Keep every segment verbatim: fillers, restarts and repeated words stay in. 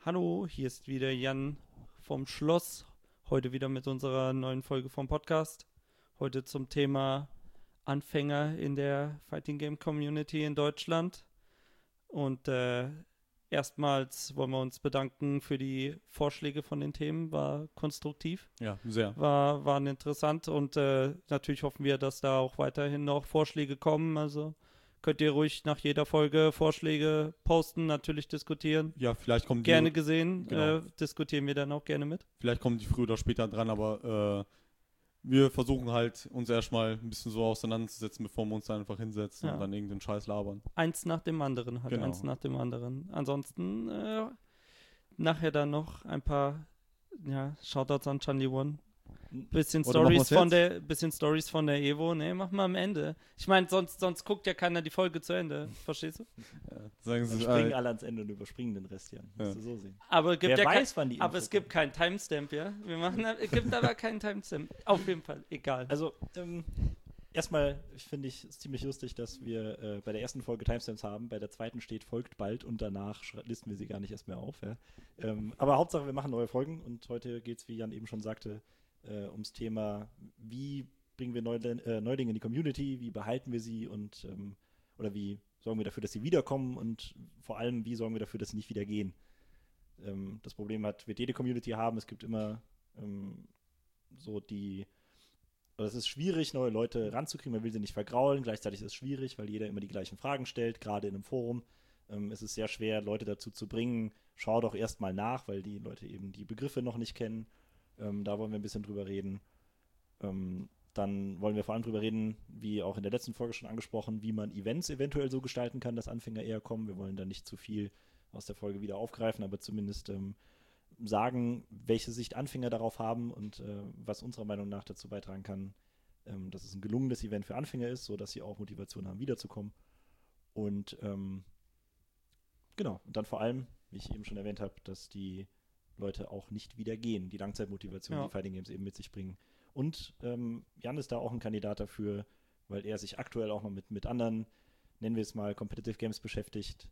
Hallo, hier ist wieder Jan vom Schloss. Heute wieder mit unserer neuen Folge vom Podcast. Heute zum Thema Anfänger in der Fighting Game Community in Deutschland. Und äh, erstmals wollen wir uns bedanken für die Vorschläge von den Themen. War konstruktiv. Ja, sehr. War, waren interessant und äh, natürlich hoffen wir, dass da auch weiterhin noch Vorschläge kommen. Also könnt ihr ruhig nach jeder Folge Vorschläge posten, natürlich diskutieren. Ja, vielleicht kommen die... Gerne gesehen, genau. äh, diskutieren wir dann auch gerne mit. Vielleicht kommen die früher oder später dran, aber äh, wir versuchen halt, uns erstmal ein bisschen so auseinanderzusetzen, bevor wir uns da einfach hinsetzen Ja. und dann irgendeinen Scheiß labern. Eins nach dem anderen, halt Genau. eins nach dem anderen. Ansonsten äh, nachher dann noch ein paar ja, Shoutouts an Chandy One. Bisschen Oder machen Stories wir's von jetzt? der bisschen Stories von der Evo. Ne, mach mal am Ende. Ich meine, sonst, sonst guckt ja keiner die Folge zu Ende. Verstehst du? Ja, sagen Dann Sie, springen äh, alle ans Ende und überspringen den Rest, Jan. Musst Ja. du so sehen. Aber es gibt Wer ja weiß, kein, wann die aber Info es gibt keinen Timestamp, ja? Wir machen, es gibt aber keinen Timestamp. Auf jeden Fall, egal. Also, ähm, erstmal finde ich es ziemlich lustig, dass wir äh, bei der ersten Folge Timestamps haben. Bei der zweiten steht folgt bald und danach schre- listen wir sie gar nicht erst mehr auf. Ja? Ähm, aber Hauptsache, wir machen neue Folgen und heute geht es, wie Jan eben schon sagte, äh, ums Thema, wie bringen wir Neule- äh, Neulinge in die Community, wie behalten wir sie und ähm, oder wie sorgen wir dafür, dass sie wiederkommen und vor allem, wie sorgen wir dafür, dass sie nicht wieder gehen. Ähm, das Problem hat, wird jede Community haben, es gibt immer ähm, so die oder es ist schwierig, neue Leute ranzukriegen, man will sie nicht vergraulen, gleichzeitig ist es schwierig, weil jeder immer die gleichen Fragen stellt, gerade in einem Forum. Ähm, es ist sehr schwer, Leute dazu zu bringen, schau doch erstmal nach, weil die Leute eben die Begriffe noch nicht kennen. Ähm, da wollen wir ein bisschen drüber reden. Ähm, dann wollen wir vor allem drüber reden, wie auch in der letzten Folge schon angesprochen, wie man Events eventuell so gestalten kann, dass Anfänger eher kommen. Wir wollen da nicht zu viel aus der Folge wieder aufgreifen, aber zumindest ähm, sagen, welche Sicht Anfänger darauf haben und äh, was unserer Meinung nach dazu beitragen kann, ähm, dass es ein gelungenes Event für Anfänger ist, sodass sie auch Motivation haben, wiederzukommen. Und ähm, genau, und dann vor allem, wie ich eben schon erwähnt habe, dass die Leute auch nicht wieder gehen, die Langzeitmotivation, Ja. die Fighting Games eben mit sich bringen. Und ähm, Jan ist da auch ein Kandidat dafür, weil er sich aktuell auch noch mit, mit anderen, nennen wir es mal, Competitive Games beschäftigt,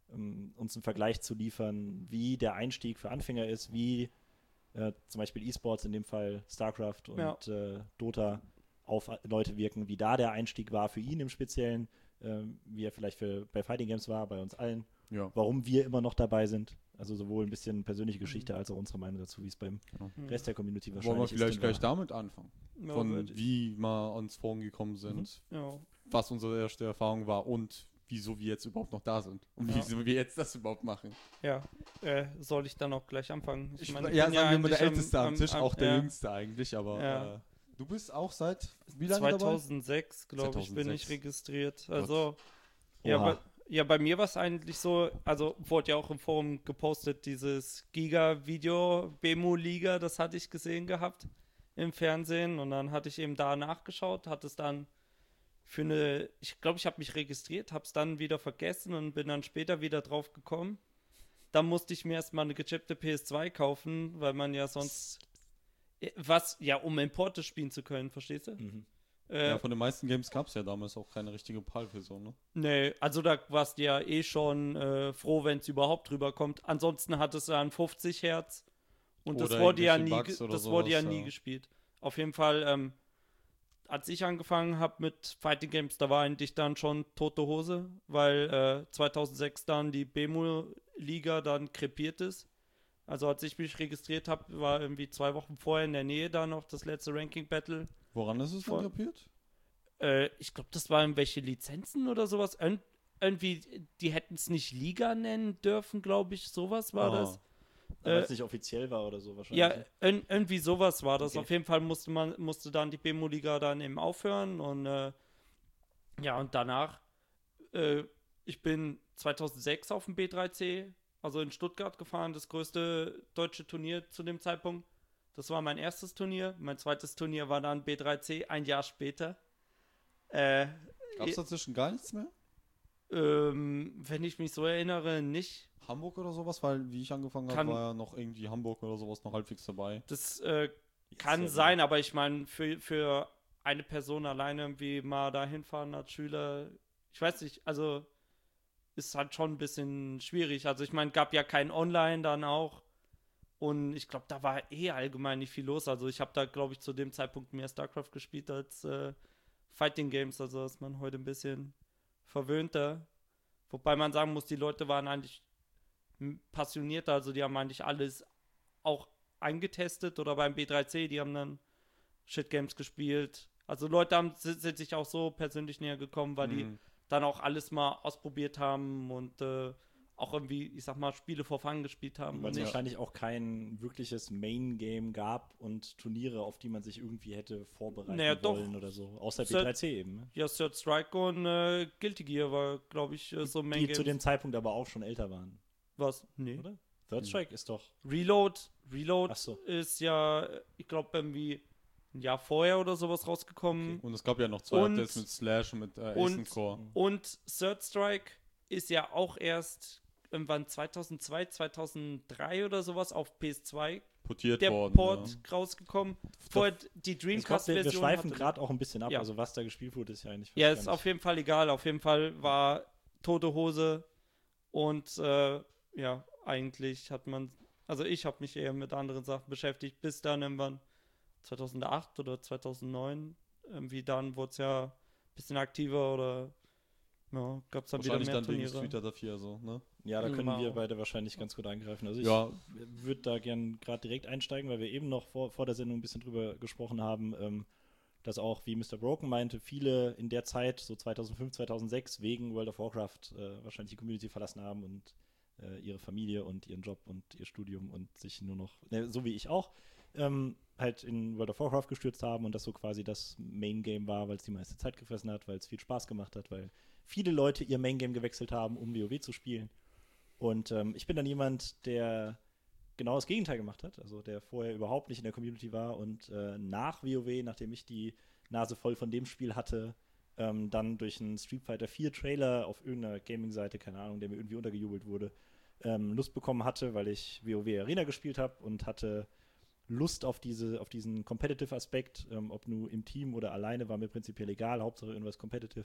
um uns einen Vergleich zu liefern, wie der Einstieg für Anfänger ist, wie äh, zum Beispiel E-Sports, in dem Fall StarCraft und Ja. äh, Dota auf Leute wirken, wie da der Einstieg war für ihn im Speziellen, äh, wie er vielleicht für, bei Fighting Games war, bei uns allen, ja. warum wir immer noch dabei sind. Also sowohl ein bisschen persönliche Geschichte als auch unsere Meinung dazu, wie es beim Genau. Rest der Community wahrscheinlich Wollen wir ist. vielleicht denn gleich da- damit anfangen? Ja, Von würd ich- wie wir ans Forum gekommen sind, ja. was unsere erste Erfahrung war und wieso wir jetzt überhaupt noch da sind. Und Ja. wieso wir jetzt das überhaupt machen. Ja, äh, soll ich dann auch gleich anfangen? Ich, meine, ja, bin sagen wir mal der eigentlich Älteste am, Tisch, auch der ja, Jüngste eigentlich, aber Ja. äh, du bist auch seit wie lange dabei? zweitausendsechs, glaube ich, bin ich zweitausendsechs. registriert. Also, ja, Oha. bei, ja, bei mir war es eigentlich so, also wurde ja auch im Forum gepostet, dieses Giga-Video, Bemo-Liga, das hatte ich gesehen gehabt im Fernsehen und dann hatte ich eben da nachgeschaut, hatte es dann für eine, ich glaube, ich habe mich registriert, habe es dann wieder vergessen und bin dann später wieder drauf gekommen. Dann musste ich mir erstmal eine gechippte P S zwei kaufen, weil man ja sonst, was, ja, um Importe spielen zu können, verstehst du? Mhm. Äh, Ja, von den meisten Games gab es ja damals auch keine richtige PAL-Version, ne? Nee, also da warst du ja eh schon äh, froh, wenn es überhaupt drüber kommt. Ansonsten hat es ja ein fünfzig Hertz und das Oder wurde ja nie, irgendwelche ge- Bugs oder das wurde ja sowas, nie ja. gespielt. Auf jeden Fall, ähm, als ich angefangen habe mit Fighting Games, da war eigentlich dann schon tote Hose, weil äh, zweitausendsechs dann die Bemo-Liga dann krepiert ist. Also als ich mich registriert habe, war irgendwie zwei Wochen vorher in der Nähe da noch das letzte Ranking-Battle. Woran ist es Voll. denn kapiert? Äh, ich glaube, das waren welche Lizenzen oder sowas. Ir irgendwie, die hätten es nicht Liga nennen dürfen, glaube ich. Sowas war Ah. das. Weil Äh, es nicht offiziell war oder so wahrscheinlich. Ja, ir irgendwie sowas war das. Okay. Auf jeden Fall musste man musste dann die Bemo-Liga dann eben aufhören und äh, ja, und danach äh, ich bin zweitausendsechs auf dem B drei C, also in Stuttgart gefahren, das größte deutsche Turnier zu dem Zeitpunkt. Das war mein erstes Turnier. Mein zweites Turnier war dann B drei C, ein Jahr später. Äh, Gab es dazwischen gar nichts mehr? ähm, wenn ich mich so erinnere, nicht. Hamburg oder sowas? Weil, wie ich angefangen habe, Kann- war ja noch irgendwie Hamburg oder sowas noch halbwegs dabei. Das äh, Ist kann ja sein, aber ich meine, für, für eine Person alleine irgendwie mal da hinfahren als Schüler, ich weiß nicht, also ist halt schon ein bisschen schwierig. Also ich meine, gab ja kein Online dann auch. Und ich glaube, da war eh allgemein nicht viel los. Also ich habe da, glaube ich, zu dem Zeitpunkt mehr StarCraft gespielt als äh, Fighting Games. Also ist man heute ein bisschen verwöhnter. Wobei man sagen muss, die Leute waren eigentlich passionierter. Also die haben eigentlich alles auch eingetestet. Oder beim B drei C, die haben dann Shit Games gespielt. Also Leute haben, sind sich auch so persönlich näher gekommen, weil die Mhm. dann auch alles mal ausprobiert haben und äh, auch irgendwie, ich sag mal, Spiele vor Fun gespielt haben. Weil es Und nicht- wahrscheinlich auch kein wirkliches Main-Game gab und Turniere, auf die man sich irgendwie hätte vorbereiten Naja, doch. wollen oder so. Außer B Third- drei C eben. Ne? Ja, Third Strike und äh, Guilty Gear war, glaube ich, äh, so Main Die zu dem Zeitpunkt aber auch schon älter waren, Was? Nee. oder? Third Strike ist doch. Reload, Reload Ach so. ist ja, ich glaube, irgendwie ein Jahr vorher oder sowas rausgekommen. Und es gab ja noch zwei Und- Updates mit Slash und mit äh, und- Ace and Core. Und Third Strike ist ja auch erst irgendwann zweitausendzwei, zweitausenddrei oder sowas auf P S zwei Portiert der worden. Port ja. rausgekommen. Vorher die Ich glaub, wir, wir Dreamcast-Version. schweifen hatte- gerade auch ein bisschen ab. Ja. Also was da gespielt wurde, ist ja eigentlich Ja, fast ist gar auf jeden Fall egal. Auf jeden Fall war tote Hose und äh, ja, eigentlich hat man, also ich habe mich eher mit anderen Sachen beschäftigt, bis dann irgendwann zweitausendacht oder zweitausendneun, irgendwie dann wurde es ja ein bisschen aktiver oder ja, gab es dann wieder Wahrscheinlich mehr dann wegen Turniere. Street Fighter vier so, ne? Ja, da können Genau. wir beide wahrscheinlich ganz gut eingreifen. Also ich Ja. würde da gern gerade direkt einsteigen, weil wir eben noch vor, vor der Sendung ein bisschen drüber gesprochen haben, ähm, dass auch, wie Mister Broken meinte, viele in der Zeit, so zweitausendfünf, zweitausendsechs, wegen World of Warcraft äh, wahrscheinlich die Community verlassen haben und äh, ihre Familie und ihren Job und ihr Studium und sich nur noch, ne, so wie ich auch, ähm, halt in World of Warcraft gestürzt haben und das so quasi das Main-Game war, weil es die meiste Zeit gefressen hat, weil es viel Spaß gemacht hat, weil viele Leute ihr Main-Game gewechselt haben, um WoW zu spielen. Und ähm, ich bin dann jemand, der genau das Gegenteil gemacht hat, also der vorher überhaupt nicht in der Community war und äh, nach WoW, nachdem ich die Nase voll von dem Spiel hatte, ähm, dann durch einen Street Fighter vier Trailer auf irgendeiner Gaming-Seite, keine Ahnung, der mir irgendwie untergejubelt wurde, ähm, Lust bekommen hatte, weil ich WoW Arena gespielt habe und hatte Lust auf, diese, auf diesen Competitive-Aspekt, ähm, ob nur im Team oder alleine, war mir prinzipiell egal, Hauptsache irgendwas Competitive.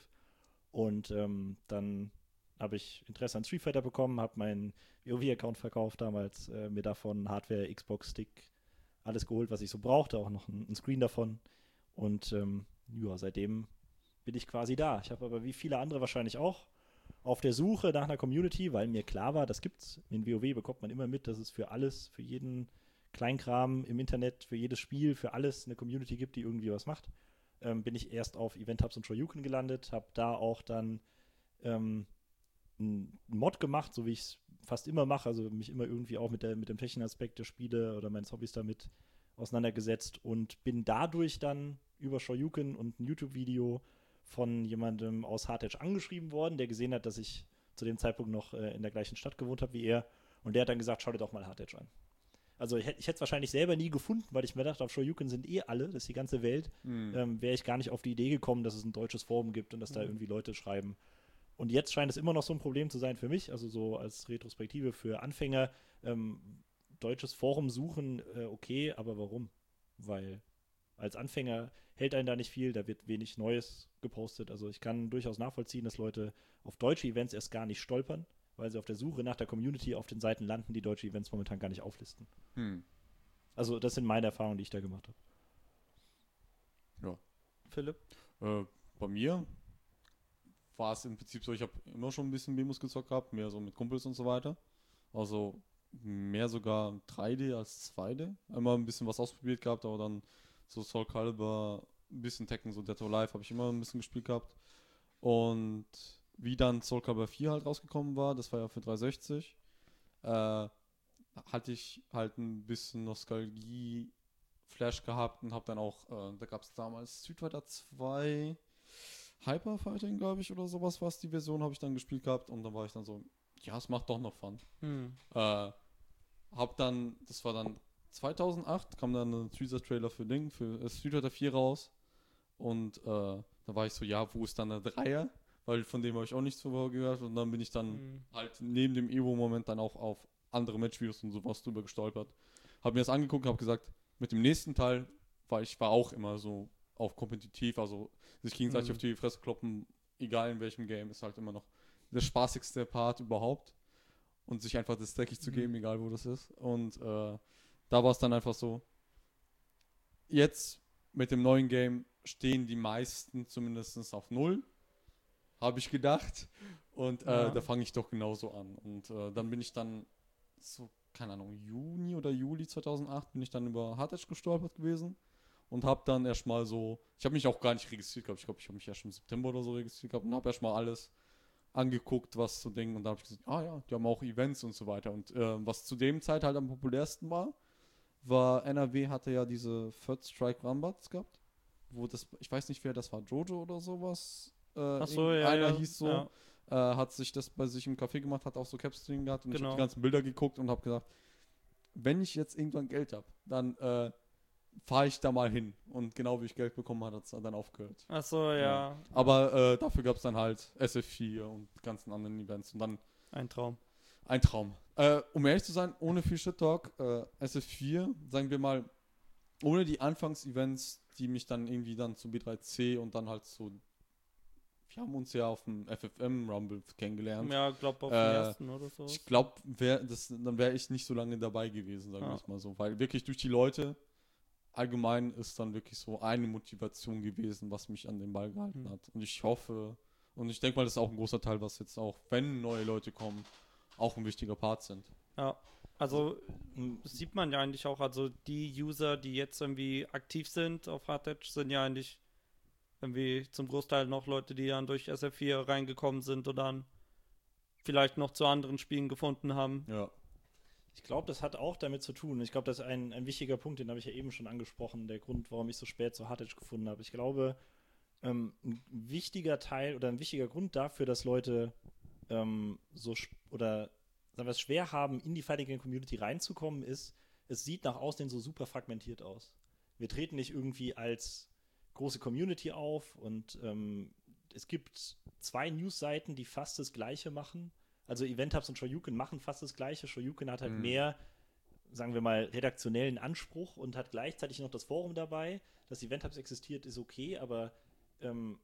Und ähm, dann habe ich Interesse an Street Fighter bekommen, habe meinen WoW-Account verkauft damals, äh, mir davon Hardware, Xbox, Stick, alles geholt, was ich so brauchte, auch noch ein, ein Screen davon. Und ähm, ja, seitdem bin ich quasi da. Ich habe aber wie viele andere wahrscheinlich auch auf der Suche nach einer Community, weil mir klar war, das gibt's. In WoW bekommt man immer mit, dass es für alles, für jeden Kleinkram im Internet, für jedes Spiel, für alles eine Community gibt, die irgendwie was macht. Ähm, bin ich erst auf Event Hubs und Shoryuken gelandet, habe da auch dann ähm, einen Mod gemacht, so wie ich es fast immer mache, also mich immer irgendwie auch mit, der, mit dem technischen Aspekt der Spiele oder meines Hobbys damit auseinandergesetzt und bin dadurch dann über Shoryuken und ein YouTube-Video von jemandem aus Hardedge angeschrieben worden, der gesehen hat, dass ich zu dem Zeitpunkt noch äh, in der gleichen Stadt gewohnt habe wie er und der hat dann gesagt, schau dir doch mal Hardedge an. Also ich, ich hätte es wahrscheinlich selber nie gefunden, weil ich mir dachte, auf Shoryuken sind eh alle, das ist die ganze Welt, Mhm. ähm, wäre ich gar nicht auf die Idee gekommen, dass es ein deutsches Forum gibt und dass da Mhm. irgendwie Leute schreiben. Und jetzt scheint es immer noch so ein Problem zu sein für mich, also so als Retrospektive für Anfänger. Ähm, deutsches Forum suchen, äh, okay, aber warum? Weil als Anfänger hält einen da nicht viel, da wird wenig Neues gepostet. Also ich kann durchaus nachvollziehen, dass Leute auf deutsche Events erst gar nicht stolpern, weil sie auf der Suche nach der Community auf den Seiten landen, die deutsche Events momentan gar nicht auflisten. Hm. Also das sind meine Erfahrungen, die ich da gemacht habe. Philipp? Äh, bei mir war es im Prinzip so, ich habe immer schon ein bisschen Demos gezockt gehabt, mehr so mit Kumpels und so weiter. Also mehr sogar drei D als zwei D. Einmal ein bisschen was ausprobiert gehabt, aber dann so Soul Calibur, ein bisschen Tekken, so Dead or Alive habe ich immer ein bisschen gespielt gehabt. Und wie dann Soul Calibur vier halt rausgekommen war, das war ja für dreihundertsechzig, äh, hatte ich halt ein bisschen Nostalgie-Flash gehabt und habe dann auch, äh, da gab es damals Street Fighter zwei Hyper Fighting, glaube ich, oder sowas, was die Version habe ich dann gespielt gehabt und dann war ich dann so, ja, es macht doch noch Fun. Hm. Äh, hab dann, das war dann zweitausendacht, kam dann ein Teaser-Trailer für Ding, für äh, Street Fighter vier raus und äh, da war ich so, ja, wo ist dann der Dreier? Weil von dem habe ich auch nichts vorher gehört und dann bin ich dann Hm. halt neben dem Evo-Moment dann auch auf andere Matchvideos und sowas drüber gestolpert. Hab mir das angeguckt und hab gesagt, mit dem nächsten Teil, weil ich war auch immer so auf kompetitiv, also sich gegenseitig Mhm. auf die Fresse kloppen, egal in welchem Game, ist halt immer noch der spaßigste Part überhaupt. Und sich einfach das dreckig zu geben, egal wo das ist. Und äh, da war es dann einfach so, jetzt mit dem neuen Game stehen die meisten zumindest auf Null, habe ich gedacht. Und äh, Ja. da fange ich doch genauso an. Und äh, dann bin ich dann so, keine Ahnung, Juni oder Juli zweitausendacht bin ich dann über Hard Edge gestolpert gewesen. Und habe dann erstmal so, ich habe mich auch gar nicht registriert gehabt. Ich glaube, ich habe mich erst im September oder so registriert gehabt und habe erstmal alles angeguckt, was zu denken. Und da habe ich gesagt, ah ja, die haben auch Events und so weiter. Und äh, was zu dem Zeit halt am populärsten war, war N R W hatte ja diese Third Strike Wombats gehabt. Wo das, ich weiß nicht wer, das war Jojo oder sowas. Äh, Ach so, ja, einer ja, hieß so, ja. äh, hat sich das bei sich im Café gemacht, hat auch so Capstream gehabt und ich Genau. habe die ganzen Bilder geguckt und habe gesagt, wenn ich jetzt irgendwann Geld habe, dann äh, fahre ich da mal hin. Und genau wie ich Geld bekommen habe, hat es dann aufgehört. Ach so, ja. Aber äh, dafür gab es dann halt S F vier und ganzen anderen Events und dann Ein Traum. ein Traum. Äh, um ehrlich zu sein, ohne viel Shit Talk, äh, S F vier, sagen wir mal, ohne die Anfangsevents, die mich dann irgendwie dann zu B drei C und dann halt so, wir haben uns ja auf dem F F M Rumble kennengelernt. Ja, glaub auf Äh, den ersten oder so. Ich glaube, wär, das- dann wäre ich nicht so lange dabei gewesen, sagen wir Ja. es mal so. Weil wirklich durch die Leute allgemein ist dann wirklich so eine Motivation gewesen, was mich an den Ball gehalten Mhm. hat. Und ich hoffe, und ich denke mal, das ist auch ein großer Teil, was jetzt auch, wenn neue Leute kommen, auch ein wichtiger Part sind. Ja, also m, das sieht man ja eigentlich auch, also die User, die jetzt irgendwie aktiv sind auf Hard Edge, sind ja eigentlich irgendwie zum Großteil noch Leute, die dann durch S F vier reingekommen sind und dann vielleicht noch zu anderen Spielen gefunden haben. Ja. Ich glaube, das hat auch damit zu tun. Ich glaube, das ist ein, ein wichtiger Punkt, den habe ich ja eben schon angesprochen, der Grund, warum ich so spät zu Hard Edge gefunden habe. Ich glaube, ähm, ein wichtiger Teil oder ein wichtiger Grund dafür, dass Leute ähm, so sch- oder sagen wir es schwer haben, in die Fighting Game Community reinzukommen, ist, es sieht nach außen so super fragmentiert aus. Wir treten nicht irgendwie als große Community auf und ähm, es gibt zwei Newsseiten, die fast das Gleiche machen. Also Event Hubs und Shoryuken machen fast das Gleiche. Shoryuken hat halt Mhm. mehr, sagen wir mal, redaktionellen Anspruch und hat gleichzeitig noch das Forum dabei. Dass Event Hubs existiert, ist okay, aber ähm,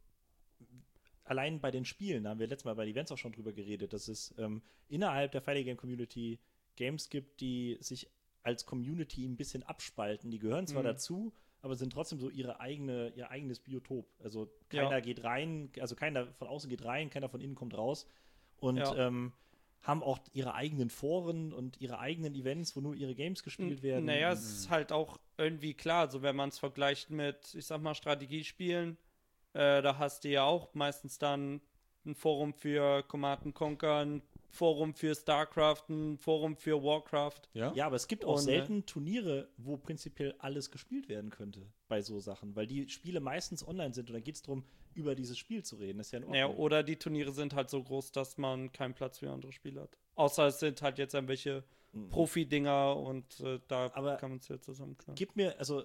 allein bei den Spielen, da haben wir letztes Mal bei den Events auch schon drüber geredet, dass es ähm, innerhalb der Fighting Game Community Games gibt, die sich als Community ein bisschen abspalten. Die gehören zwar Mhm. dazu, aber sind trotzdem so ihre eigene, ihr eigenes Biotop. Also Ja. keiner geht rein, also keiner von außen geht rein, keiner von innen kommt raus. Und Ja. ähm, haben auch ihre eigenen Foren und ihre eigenen Events, wo nur ihre Games gespielt werden. Naja, es ist halt auch irgendwie klar, also wenn man es vergleicht mit, ich sag mal, Strategiespielen, äh, da hast du ja auch meistens dann ein Forum für Command and Conquer, ein Forum für StarCraft, ein Forum für Warcraft. Ja? Ja, aber es gibt auch Und, selten Turniere, wo prinzipiell alles gespielt werden könnte bei so Sachen, weil die Spiele meistens online sind und dann geht es darum, über dieses Spiel zu reden. Das ist ja in Ordnung. Naja, oder die Turniere sind halt so groß, dass man keinen Platz für andere Spiele hat. Außer es sind halt jetzt irgendwelche Mhm. Profi-Dinger und äh, da Aber kann man es ja zusammen klar. Gib mir, also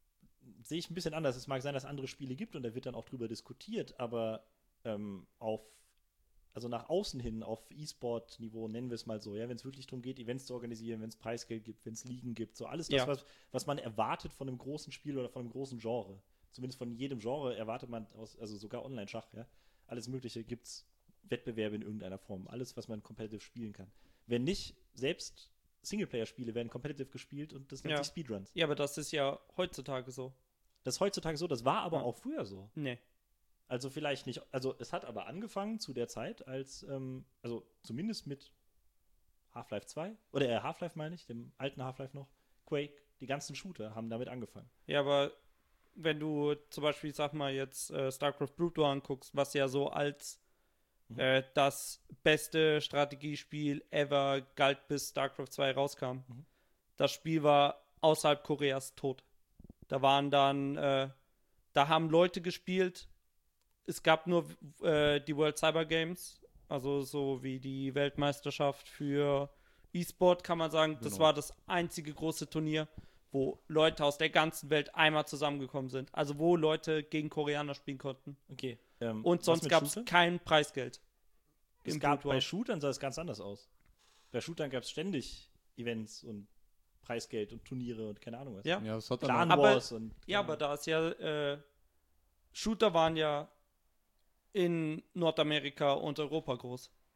sehe ich ein bisschen anders. Es mag sein, dass es andere Spiele gibt und da wird dann auch drüber diskutiert, aber ähm, auf, also nach außen hin, auf E-Sport-Niveau, nennen wir es mal so, ja, wenn es wirklich darum geht, Events zu organisieren, wenn es Preisgeld gibt, wenn es Ligen gibt, so alles das, Ja. was, was man erwartet von einem großen Spiel oder von einem großen Genre. Zumindest von jedem Genre erwartet man, aus, also sogar Online-Schach, ja, alles Mögliche gibt es Wettbewerbe in irgendeiner Form. Alles, was man competitive spielen kann. Wenn nicht, selbst Singleplayer-Spiele werden competitive gespielt und das nennt Ja. sich Speedruns. Ja, aber das ist ja heutzutage so. Das ist heutzutage so, das war aber Ja. auch früher so. Nee. Also vielleicht nicht, also es hat aber angefangen zu der Zeit, als, ähm, also zumindest mit Half-Life zwei, oder äh, Half-Life meine ich, dem alten Half-Life noch, Quake, die ganzen Shooter haben damit angefangen. Ja, aber wenn du zum Beispiel, sag mal, jetzt äh, StarCraft Brood War anguckst, was ja so als Mhm. äh, das beste Strategiespiel ever galt, bis StarCraft zwei rauskam. Mhm. Das Spiel war außerhalb Koreas tot. Da waren dann, äh, da haben Leute gespielt. Es gab nur äh, die World Cyber Games, also so wie die Weltmeisterschaft für E-Sport, kann man sagen. Das Genau. war das einzige große Turnier, wo Leute aus der ganzen Welt einmal zusammengekommen sind. Also wo Leute gegen Koreaner spielen konnten. Okay. Ähm, Und was sonst mit gab es Shooter? kein Preisgeld. Es im gab Brood War. bei Shootern sah es ganz anders aus. Bei Shootern gab es ständig Events und Preisgeld und Turniere und keine Ahnung was. Ja. Ja, das hat dann Clan Aber- Wars und Ja, aber da ist ja, äh, Shooter waren ja in Nordamerika und Europa groß.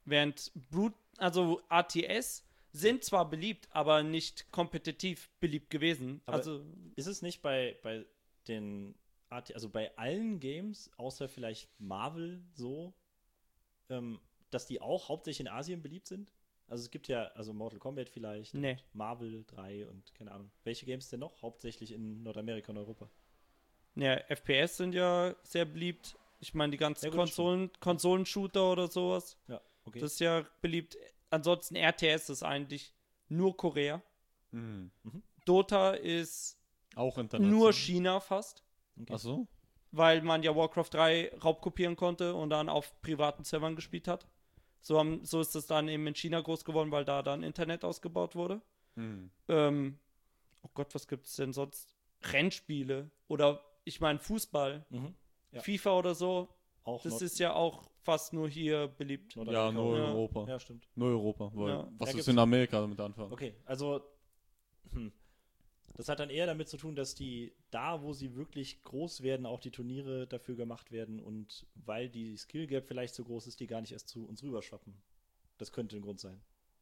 Während Brute, also A T S sind zwar beliebt, aber nicht kompetitiv beliebt gewesen. Aber also ist es nicht bei, bei den A T, also bei allen Games, außer vielleicht Marvel so, ähm, dass die auch hauptsächlich in Asien beliebt sind? Also es gibt ja, also Mortal Kombat vielleicht, Nee. und Marvel drei und keine Ahnung. Welche Games denn noch? Hauptsächlich in Nordamerika und Europa. ja, F P S sind ja sehr beliebt. Ich meine, die ganzen Ja, gut, Konsolen, Konsolenshooter oder sowas, Ja, okay. das ist ja beliebt. Ansonsten R T S ist eigentlich nur Korea. Mhm. Dota ist Auch international. nur China fast, okay. Ach so? weil man ja Warcraft drei raubkopieren konnte und dann auf privaten Servern gespielt hat. So, haben, so ist es dann eben in China groß geworden, weil da dann Internet ausgebaut wurde. Mhm. Ähm, oh Gott, was gibt es denn sonst? Rennspiele oder ich meine Fußball, Mhm. Ja. FIFA oder so. Auch Das Nord- ist ja auch fast nur hier beliebt. Nordamerika. Ja, nur Ja. Europa. Ja, stimmt. Nur Europa. Weil, Ja. was Da willst gibt's- du in Amerika damit anfangen? Okay, also hm. das hat dann eher damit zu tun, dass die da, wo sie wirklich groß werden, auch die Turniere dafür gemacht werden und weil die Skill Gap vielleicht so groß ist, die gar nicht erst zu uns rüberschwappen. Das könnte ein Grund sein.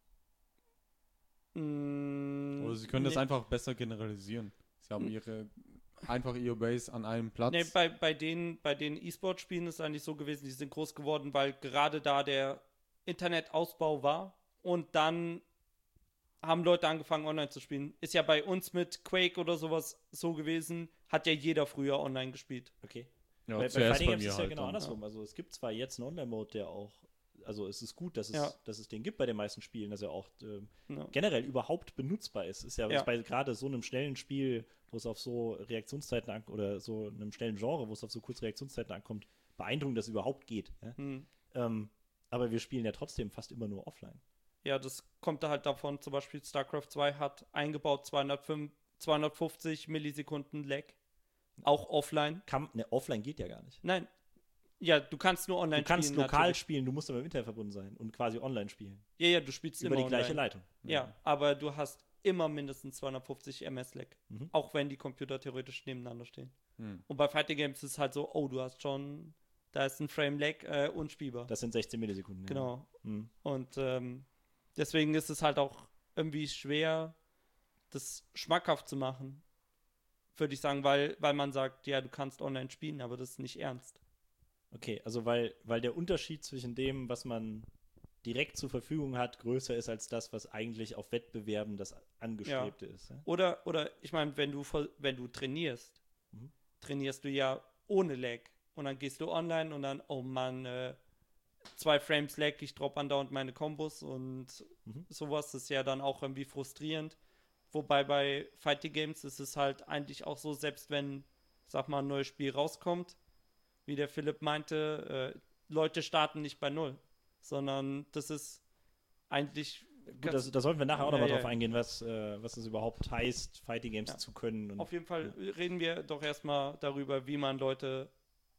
Mm, Oder sie können das nee, einfach besser generalisieren. Sie haben ihre einfach ihre Base an einem Platz. Nee, bei, bei den, bei den E-Sport-Spielen ist es eigentlich so gewesen, die sind groß geworden, weil gerade da der Internetausbau war und dann haben Leute angefangen online zu spielen. Ist ja bei uns mit Quake oder sowas so gewesen, hat ja jeder früher online gespielt. Okay. ja, bei, bei zuerst Fighting bei Games mir ist es ja halt genau dann. andersrum. Also es gibt zwar jetzt einen Online-Mode, der auch, also es ist gut, dass es, Ja. dass es den gibt bei den meisten Spielen, dass er auch ähm, Ja. generell überhaupt benutzbar ist. Ist ja, Ja. Ist bei gerade so einem schnellen Spiel, wo es auf so Reaktionszeiten an, oder so einem schnellen Genre, wo es auf so kurze Reaktionszeiten ankommt, beeindruckend, dass es überhaupt geht. Ja? Hm. Ähm, aber wir spielen ja trotzdem fast immer nur offline. Ja, das kommt da halt davon, zum Beispiel StarCraft zwei hat eingebaut zweihundertfünf, zweihundertfünfzig Millisekunden Lag. Auch offline. Kann, ne, offline geht ja gar nicht. Nein. Ja, du kannst nur online Du kannst spielen. lokal natürlich. spielen, du musst aber im Internet verbunden sein und quasi online spielen. Ja, ja, du spielst Über immer die gleiche online. Leitung. Ja, aber du hast immer mindestens zweihundertfünfzig M S Lag. Mhm. Auch wenn die Computer theoretisch nebeneinander stehen. Hm. Und bei Fighting Games ist es halt so, oh, du hast schon, da ist ein Frame Lag äh, unspielbar. Das sind sechzehn Millisekunden. Genau. Ja. Mhm. Und ähm, deswegen ist es halt auch irgendwie schwer, das schmackhaft zu machen. Würde ich sagen, weil, weil man sagt, ja, du kannst online spielen, aber das ist nicht ernst. Okay, also weil, weil der Unterschied zwischen dem, was man direkt zur Verfügung hat, größer ist als das, was eigentlich auf Wettbewerben das Angestrebte ist. Ja? Oder, oder ich meine, wenn du voll- wenn du trainierst, Mhm. trainierst du ja ohne Lag. Und dann gehst du online und dann, oh Mann, äh, zwei Frames Lag, ich drop andauernd meine Kombos und Mhm. sowas ist ja dann auch irgendwie frustrierend. Wobei bei Fighting Games ist es halt eigentlich auch so, selbst wenn, sag mal, ein neues Spiel rauskommt, wie der Philipp meinte, äh, Leute starten nicht bei Null, sondern das ist eigentlich Gut, das, da sollten wir nachher auch Ja, nochmal ja. drauf eingehen, was, äh, was es überhaupt heißt, Fighting Games Ja. zu können. Und Auf jeden Fall reden wir doch erstmal darüber, wie man Leute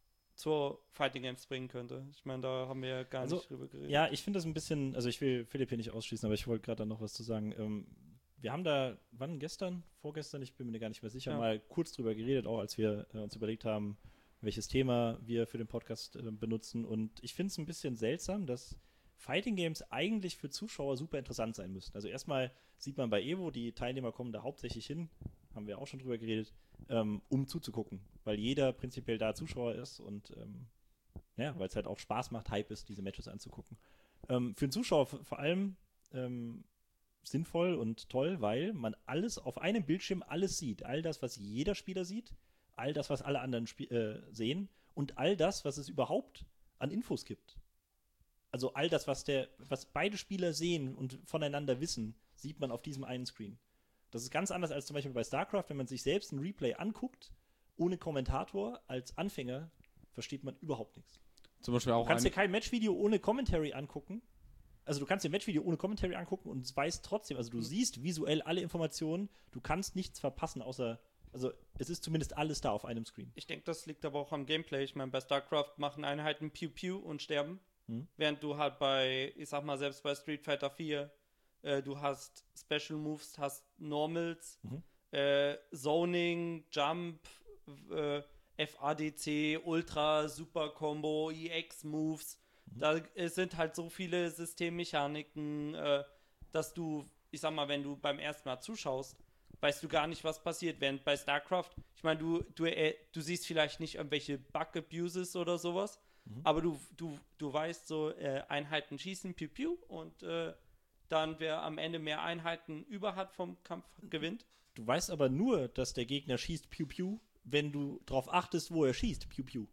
zur Fighting Games bringen könnte. Ich meine, da haben wir ja gar Also, nicht drüber geredet. ja, ich finde das ein bisschen, also ich will Philipp hier nicht ausschließen, aber ich wollte gerade da noch was zu sagen. Ähm, wir haben da, wann gestern, vorgestern, ich bin mir gar nicht mehr sicher, Ja. mal kurz drüber geredet, auch als wir äh, uns überlegt haben, welches Thema wir für den Podcast äh, benutzen. Und ich finde es ein bisschen seltsam, dass Fighting Games eigentlich für Zuschauer super interessant sein müssten. Also erstmal sieht man bei Evo, die Teilnehmer kommen da hauptsächlich hin, haben wir auch schon drüber geredet, ähm, um zuzugucken, weil jeder prinzipiell da Zuschauer ist und ähm, ja, weil es halt auch Spaß macht, Hype ist, diese Matches anzugucken. Ähm, für den Zuschauer v- vor allem ähm, sinnvoll und toll, weil man alles auf einem Bildschirm alles sieht. All das, was jeder Spieler sieht, all das, was alle anderen Spie- äh, sehen und all das, was es überhaupt an Infos gibt. Also all das, was der, was beide Spieler sehen und voneinander wissen, sieht man auf diesem einen Screen. Das ist ganz anders als zum Beispiel bei StarCraft, wenn man sich selbst ein Replay anguckt, ohne Kommentator, als Anfänger, versteht man überhaupt nichts. Zum Beispiel Du auch kannst ein, dir kein Matchvideo ohne Commentary angucken. Also du kannst dir ein Matchvideo ohne Commentary angucken und es weiß trotzdem, also du siehst visuell alle Informationen, du kannst nichts verpassen, außer, also es ist zumindest alles da auf einem Screen. Ich denke, das liegt aber auch am Gameplay. Ich meine, bei StarCraft machen Einheiten Pew Pew und sterben. Mhm. Während du halt bei, ich sag mal, selbst bei Street Fighter vier, äh, du hast Special Moves, hast Normals, Mhm. äh, Zoning, Jump, äh, F A D C, Ultra, Super Combo, E X Moves. Da äh, sind halt so viele Systemmechaniken, äh, dass du, ich sag mal, wenn du beim ersten Mal zuschaust, weißt du gar nicht, was passiert. Während bei StarCraft, ich meine, du, du, äh, du siehst vielleicht nicht irgendwelche Bug-Abuses oder sowas, mhm. aber du, du, du weißt so, äh, Einheiten schießen, piu piu, und äh, dann wer am Ende mehr Einheiten über hat vom Kampf gewinnt. Du weißt aber nur, dass der Gegner schießt piu piu, wenn du darauf achtest, wo er schießt, piu piu.